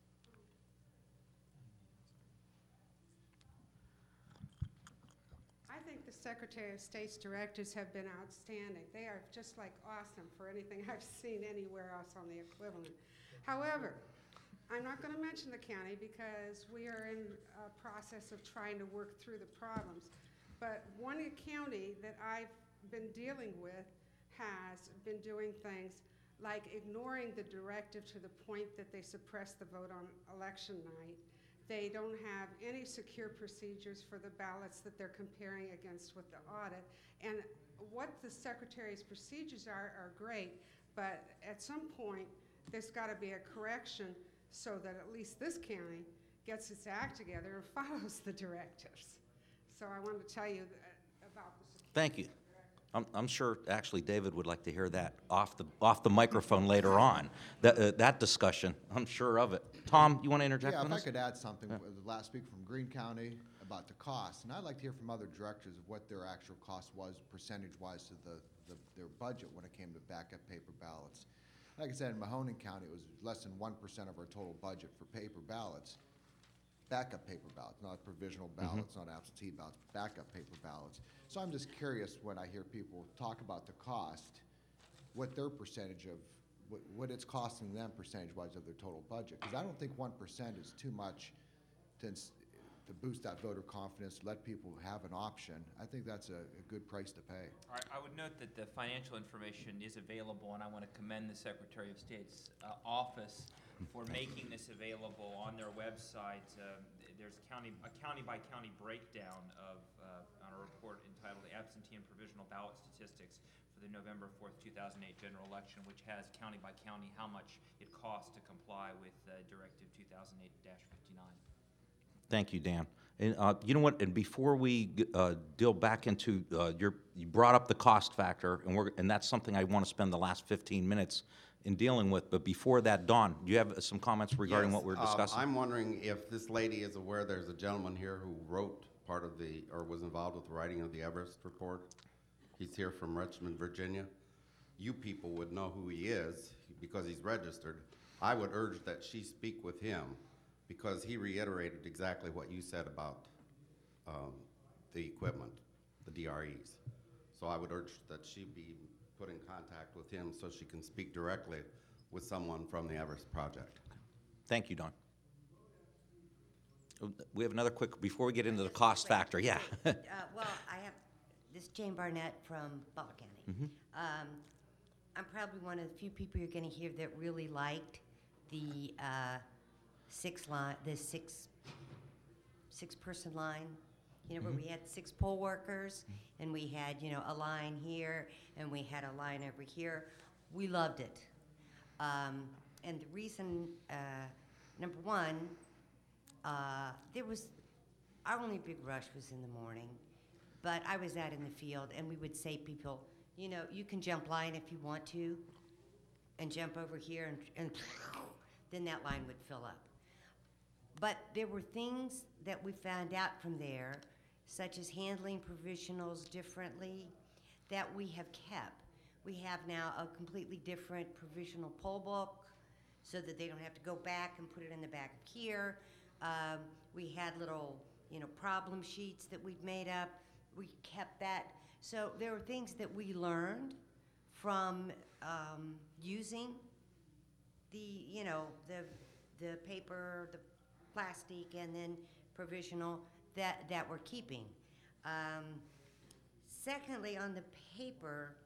I think the Secretary of State's directives have been outstanding. They are just like awesome for anything I've seen anywhere else on the equivalent. However, I'm not going to mention the county because we are in a process of trying to work through the problems. But one county that I've been dealing with has been doing things like ignoring the directive to the point that they suppress the vote on election night. They don't have any secure procedures for the ballots that they're comparing against with the audit. And what the Secretary's procedures are great, but at some point, there's got to be a correction so that at least this county gets its act together and follows the directives. So I wanted to tell you about the security. Thank you. I'm sure actually David would like to hear that off the microphone later on. That discussion, I'm sure of it. Tom, you want to interject on Yeah, if I this? could add something. The last speaker from Greene County about the cost, and I'd like to hear from other directors of what their actual cost was percentage-wise to their budget when it came to backup paper ballots. Like I said, in Mahoning County, it was less than 1% of our total budget for paper ballots. Backup paper ballots, not provisional ballots, not absentee ballots, backup paper ballots. So I'm just curious when I hear people talk about the cost, what their percentage of, what it's costing them percentage-wise of their total budget. Because I don't think 1% is too much to boost that voter confidence, let people have an option. I think that's a good price to pay. All right, I would note that the financial information is available, and I want to commend the Secretary of State's office for making this available on their website. There's a county-by-county breakdown of on a report entitled "Absentee and Provisional Ballot Statistics for the November 4th, 2008 general election, which has county by county how much it costs to comply with Directive 2008-59. Thank you, Dan. And you know what? And before we deal back into you brought up the cost factor, and that's something I want to spend the last 15 minutes in dealing with. But before that, Don, do you have some comments regarding Yes, what we're discussing? I'm wondering if this lady is aware there's a gentleman here who wrote part of or was involved with the writing of the Everest report. He's here from Richmond, Virginia. You people would know who he is because he's registered. I would urge that she speak with him because he reiterated exactly what you said about the equipment, the DREs. So I would urge that she be put in contact with him so she can speak directly with someone from the Everest project. Thank you, Don. We have another quick, before we get into the cost factor, yeah. Well, this is Jane Barnett from Butler County. I'm probably one of the few people you're going to hear that really liked the six-person line, you know, where we had 6 poll workers, and we had, you know, a line here, and we had a line over here. We loved it. And the reason, number one, our only big rush was in the morning, but I was out in the field, and we would say people, you know, you can jump line if you want to, and jump over here, and then that line would fill up. But there were things that we found out from there, such as handling provisionals differently, that we have kept. We have now a completely different provisional poll book, so that they don't have to go back and put it in the back of here. We had little, you know, problem sheets that we'd made up. We kept that. So there were things that we learned from using the, you know, the paper, the plastic, and then provisional that we're keeping. Secondly, on the paper,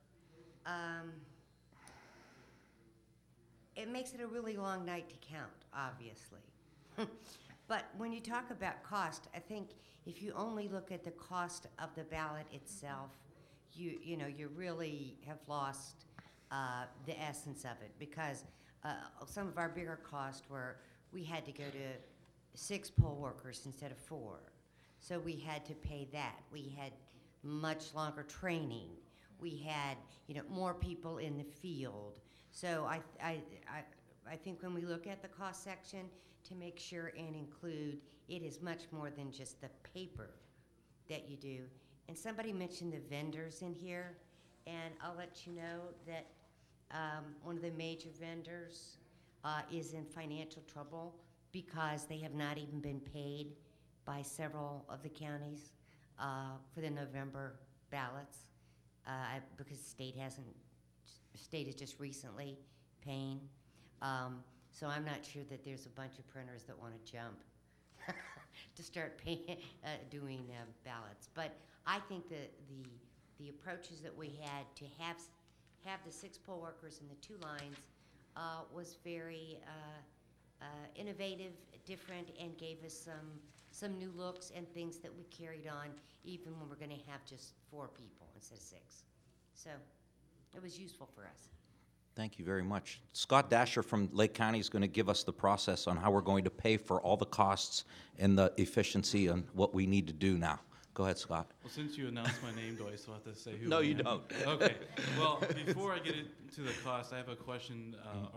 it makes it a really long night to count, obviously. But when you talk about cost, I think if you only look at the cost of the ballot itself, you know, you really have lost the essence of it, because some of our bigger costs were we had to go to 6 poll workers instead of 4. So we had to pay that. We had much longer training. We had, you know, more people in the field. So I think when we look at the cost section, to make sure and include, it is much more than just the paper that you do. And somebody mentioned the vendors in here, and I'll let you know that one of the major vendors is in financial trouble because they have not even been paid by several of the counties for the November ballots because the state is just recently paying. So I'm not sure that there's a bunch of printers that want to jump to start doing ballots. But I think that the approaches that we had to have the 6 poll workers in the 2 lines was very innovative, different, and gave us some new looks and things that we carried on even when we're going to have just 4 people instead of 6. So it was useful for us. Thank you very much. Scott Dasher from Lake County is going to give us the process on how we're going to pay for all the costs and the efficiency and what we need to do now. Go ahead, Scott. Well, since you announced my name, do I still have to say who No, I you am? don't. Okay. Well, before I get into the cost, I have a question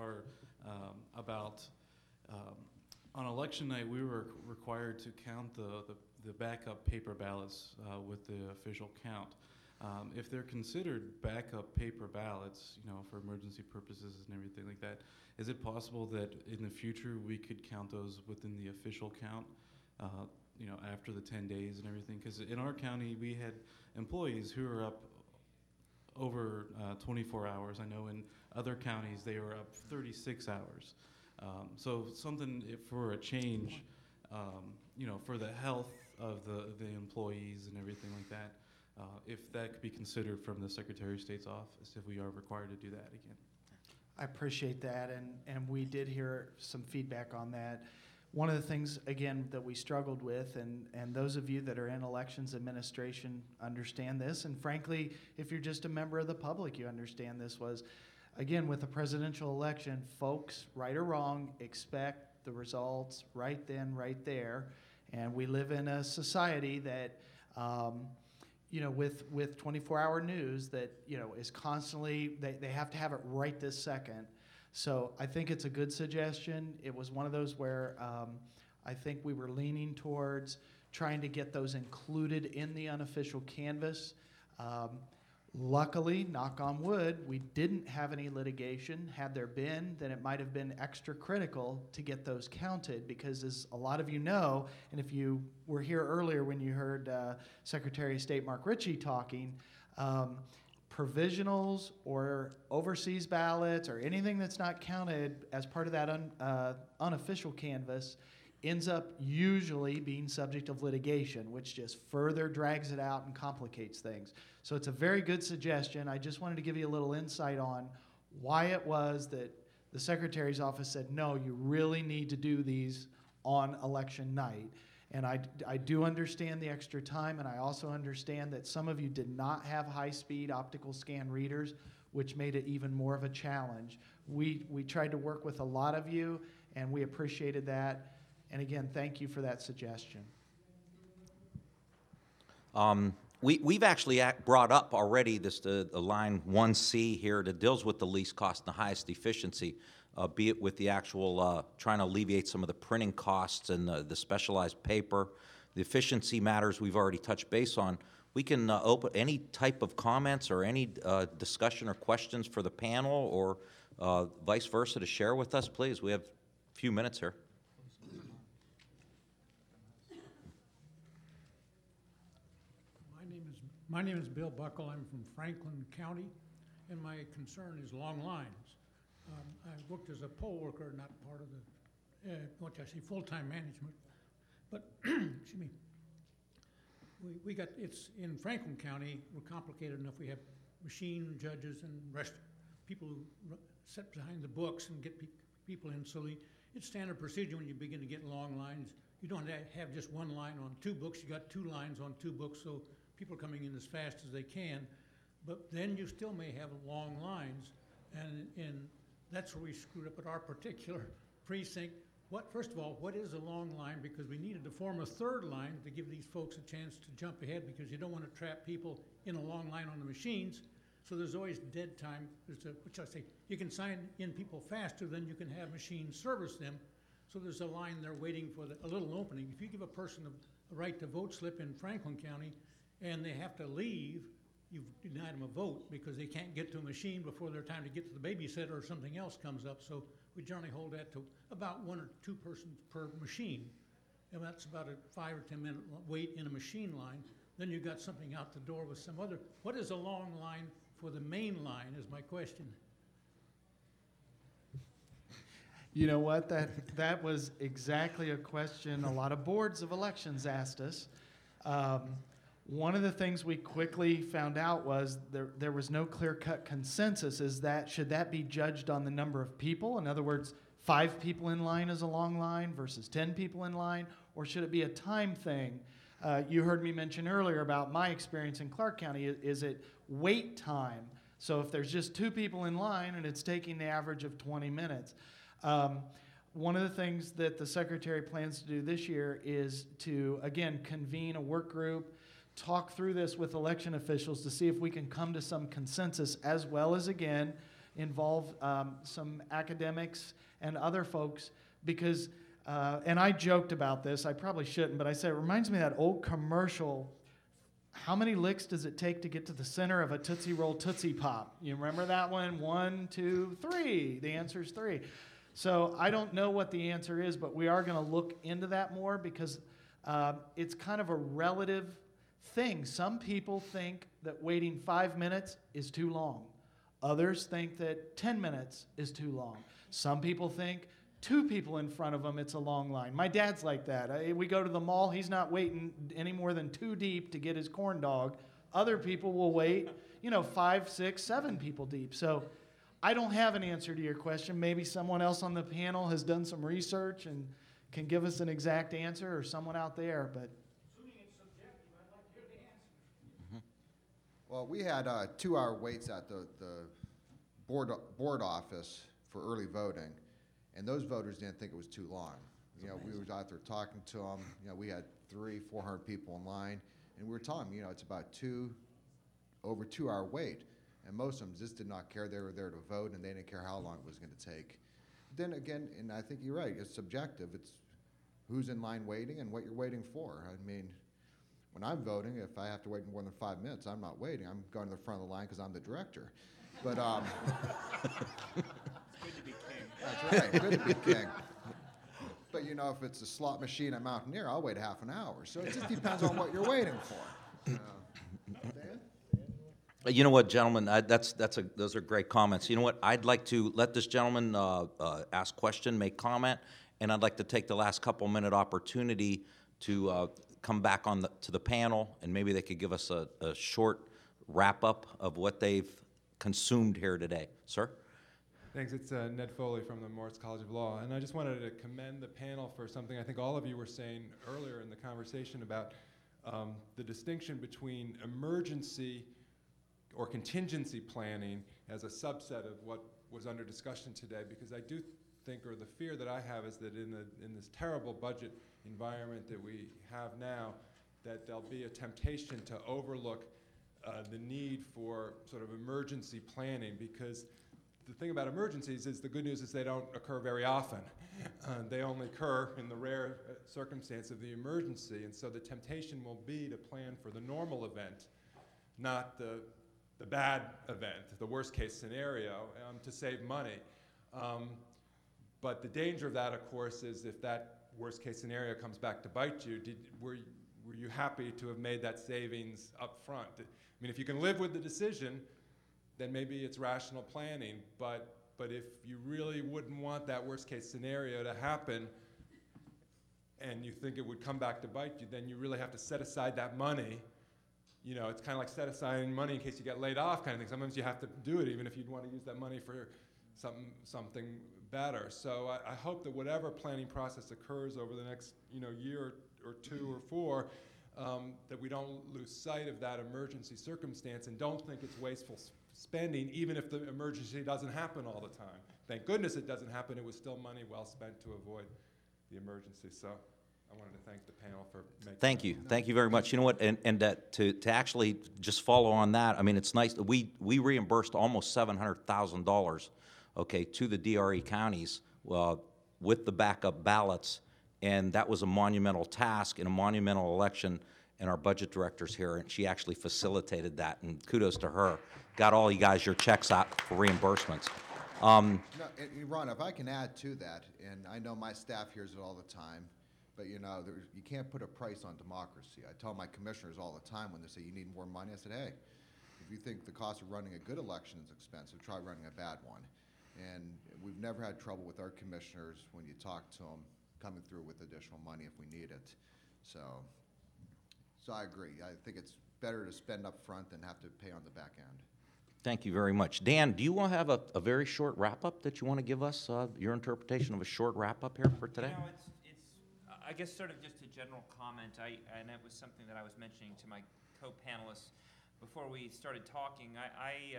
about on election night, we were required to count the backup paper ballots with the official count. If they're considered backup paper ballots, you know, for emergency purposes and everything like that, is it possible that in the future we could count those within the official count, you know, after the 10 days and everything? Because in our county, we had employees who were up over 24 hours. I know in other counties they were up 36 hours. So something for a change, you know, for the health of the employees and everything like that. If that could be considered from the Secretary of State's office, if we are required to do that again. I appreciate that, and we did hear some feedback on that. one of the things, again, that we struggled with, and those of you that are in elections administration understand this, and frankly, if you're just a member of the public, you understand this, was, again, with the presidential election, folks, right or wrong, expect the results right then, right there, and we live in a society that, with 24-hour news that, is constantly, they have to have it right this second. So I think it's a good suggestion. It was one of those where I think we were leaning towards trying to get those included in the unofficial canvas. Luckily, knock on wood, we didn't have any litigation. Had there been, then it might have been extra critical to get those counted, because as a lot of you know, and if you were here earlier when you heard Secretary of State Mark Ritchie talking, provisionals or overseas ballots or anything that's not counted as part of that unofficial canvas ends up usually being subject of litigation, which just further drags it out and complicates things. So it's a very good suggestion. I just wanted to give you a little insight on why it was that the Secretary's office said, no, you really need to do these on election night. And I do understand the extra time, and I also understand that some of you did not have high-speed optical scan readers, which made it even more of a challenge. We tried to work with a lot of you, and we appreciated that. And again, thank you for that suggestion. We've actually brought up already the line 1C here that deals with the least cost and the highest efficiency, be it with the actual trying to alleviate some of the printing costs and the specialized paper. The efficiency matters we've already touched base on. We can open any type of comments or any discussion or questions for the panel or vice versa to share with us, please. We have a few minutes here. My name is Bill Buckle. I'm from Franklin County, and my concern is long lines. I worked as a poll worker, not part of the, full-time management. But, excuse me, it's in Franklin County, we're complicated enough. We have machine judges and people who sit behind the books and get people in. So it's standard procedure when you begin to get long lines. You don't have just one line on two books. You got two lines on two books, so people are coming in as fast as they can. But then you still may have long lines, and that's where we screwed up at our particular precinct. First of all, what is a long line? Because we needed to form a third line to give these folks a chance to jump ahead, because you don't want to trap people in a long line on the machines. So there's always dead time, you can sign in people faster than you can have machines service them. So there's a line there waiting for a little opening. If you give a person a right to vote slip in Franklin County and they have to leave, you've denied them a vote because they can't get to a machine before their time to get to the babysitter or something else comes up. So we generally hold that to about 1 or 2 persons per machine. And that's about a 5 or 10 minute wait in a machine line. Then you've got something out the door with some other. What is a long line for the main line is my question. You know what? That was exactly a question a lot of boards of elections asked us. One of the things we quickly found out was there was no clear-cut consensus. Should that be judged on the number of people? In other words, 5 people in line is a long line versus 10 people in line, or should it be a time thing? You heard me mention earlier about my experience in Clark County. Is it wait time? So if there's just 2 people in line and it's taking the average of 20 minutes. One of the things that the Secretary plans to do this year is to, again, convene a work group, talk through this with election officials to see if we can come to some consensus, as well as, again, involve some academics and other folks, because, and I joked about this, I probably shouldn't, but I said it reminds me of that old commercial, how many licks does it take to get to the center of a Tootsie Roll Tootsie Pop? You remember that one? 1, 2, 3. The answer is 3. So I don't know what the answer is, but we are going to look into that more, because it's kind of a relative thing. Some people think that waiting 5 minutes is too long. Others think that 10 minutes is too long. Some people think 2 people in front of them, it's a long line. My dad's like that. We go to the mall, he's not waiting any more than 2 deep to get his corn dog. Other people will wait, 5, 6, 7 people deep. So I don't have an answer to your question. Maybe someone else on the panel has done some research and can give us an exact answer, or someone out there, but Well, we had 2-hour waits at the board office for early voting, and those voters didn't think it was too long. You know, we were out there talking to them. You know, we had 300-400 people in line, and we were telling them, you know, it's about over 2-hour wait, and most of them just did not care. They were there to vote, and they didn't care how long it was going to take. Then again, and I think you're right, it's subjective. It's who's in line waiting and what you're waiting for. I mean, when I'm voting, if I have to wait more than 5 minutes, I'm not waiting. I'm going to the front of the line because I'm the director. But Good to be king. that's right, good to be king. But you know, if it's a slot machine at Mountaineer, I'll wait half an hour. So it just depends on what you're waiting for. Dan? You know what, gentlemen, those are great comments. You know what, I'd like to let this gentleman ask question, make comment, and I'd like to take the last couple-minute opportunity to come back to the panel, and maybe they could give us a short wrap-up of what they've consumed here today. Sir? Thanks. It's Ned Foley from the Morris College of Law. And I just wanted to commend the panel for something I think all of you were saying earlier in the conversation about the distinction between emergency or contingency planning as a subset of what was under discussion today, because I do think, or the fear that I have is that in this terrible budget environment that we have now, that there'll be a temptation to overlook the need for sort of emergency planning, because the thing about emergencies is the good news is they don't occur very often. They only occur in the rare circumstance of the emergency, and so the temptation will be to plan for the normal event, not the bad event, the worst case scenario, to save money. But the danger of that, of course, is if that worst case scenario comes back to bite you, were you happy to have made that savings up front? I mean, if you can live with the decision, then maybe it's rational planning. But if you really wouldn't want that worst case scenario to happen, and you think it would come back to bite you, then you really have to set aside that money. You know, it's kind of like set aside money in case you get laid off kind of thing. Sometimes you have to do it even if you'd want to use that money for something better. So I hope that whatever planning process occurs over the next year or 2 or 4, that we don't lose sight of that emergency circumstance and don't think it's wasteful spending, even if the emergency doesn't happen all the time. Thank goodness it doesn't happen. It was still money well spent to avoid the emergency. So I wanted to thank the panel for making Thank you. Thank you very much. You know what, and to actually just follow on that, I mean, it's nice that we reimbursed almost $700,000, okay, to the DRE counties with the backup ballots, and that was a monumental task and a monumental election, and our budget director's here, and she actually facilitated that, and kudos to her. Got all you guys your checks out for reimbursements. No, and Ron, if I can add to that, and I know my staff hears it all the time, but you can't put a price on democracy. I tell my commissioners all the time when they say you need more money, I said, hey, if you think the cost of running a good election is expensive, try running a bad one. And we've never had trouble with our commissioners when you talk to them coming through with additional money if we need it. So I agree. I think it's better to spend up front than have to pay on the back end. Thank you very much. Dan, do you want to have a very short wrap-up that you want to give us, your interpretation of a short wrap-up here for today? You know, it's I guess sort of just a general comment, and it was something that I was mentioning to my co-panelists before we started talking. I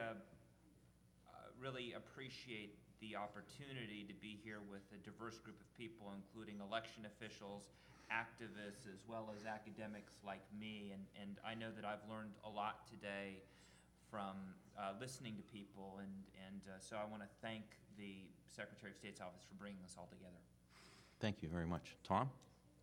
really appreciate the opportunity to be here with a diverse group of people, including election officials, activists, as well as academics like me. And I know that I've learned a lot today from listening to people, and so I want to thank the Secretary of State's office for bringing this all together. Thank you very much. Tom?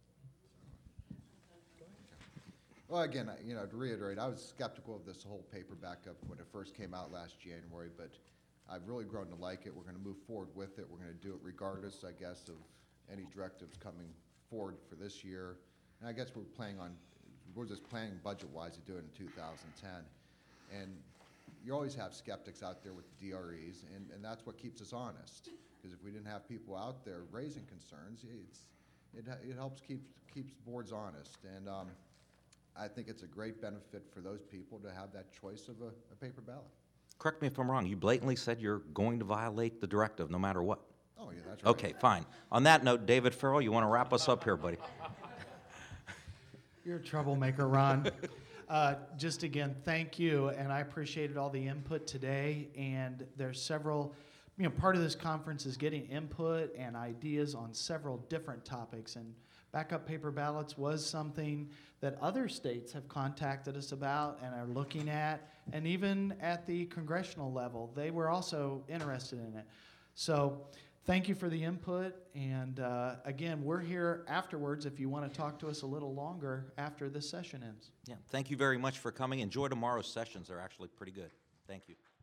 Well, again, to reiterate, I was skeptical of this whole paper backup when it first came out last January, but I've really grown to like it. We're going to move forward with it. We're going to do it regardless, I guess, of any directives coming forward for this year. And I guess we're just planning budget-wise to do it in 2010. And you always have skeptics out there with the DREs, and that's what keeps us honest. Because if we didn't have people out there raising concerns, it helps keeps boards honest. And I think it's a great benefit for those people to have that choice of a paper ballot. Correct me if I'm wrong. You blatantly said you're going to violate the directive no matter what. Oh, yeah, that's right. Okay, fine. On that note, David Farrell, you want to wrap us up here, buddy? You're a troublemaker, Ron. Just again, thank you, and I appreciated all the input today. And there's several, part of this conference is getting input and ideas on several different topics. And backup paper ballots was something that other states have contacted us about and are looking at, and even at the congressional level, they were also interested in it. So thank you for the input, and again, we're here afterwards if you want to talk to us a little longer after this session ends. Yeah, thank you very much for coming. Enjoy tomorrow's sessions. They're actually pretty good. Thank you.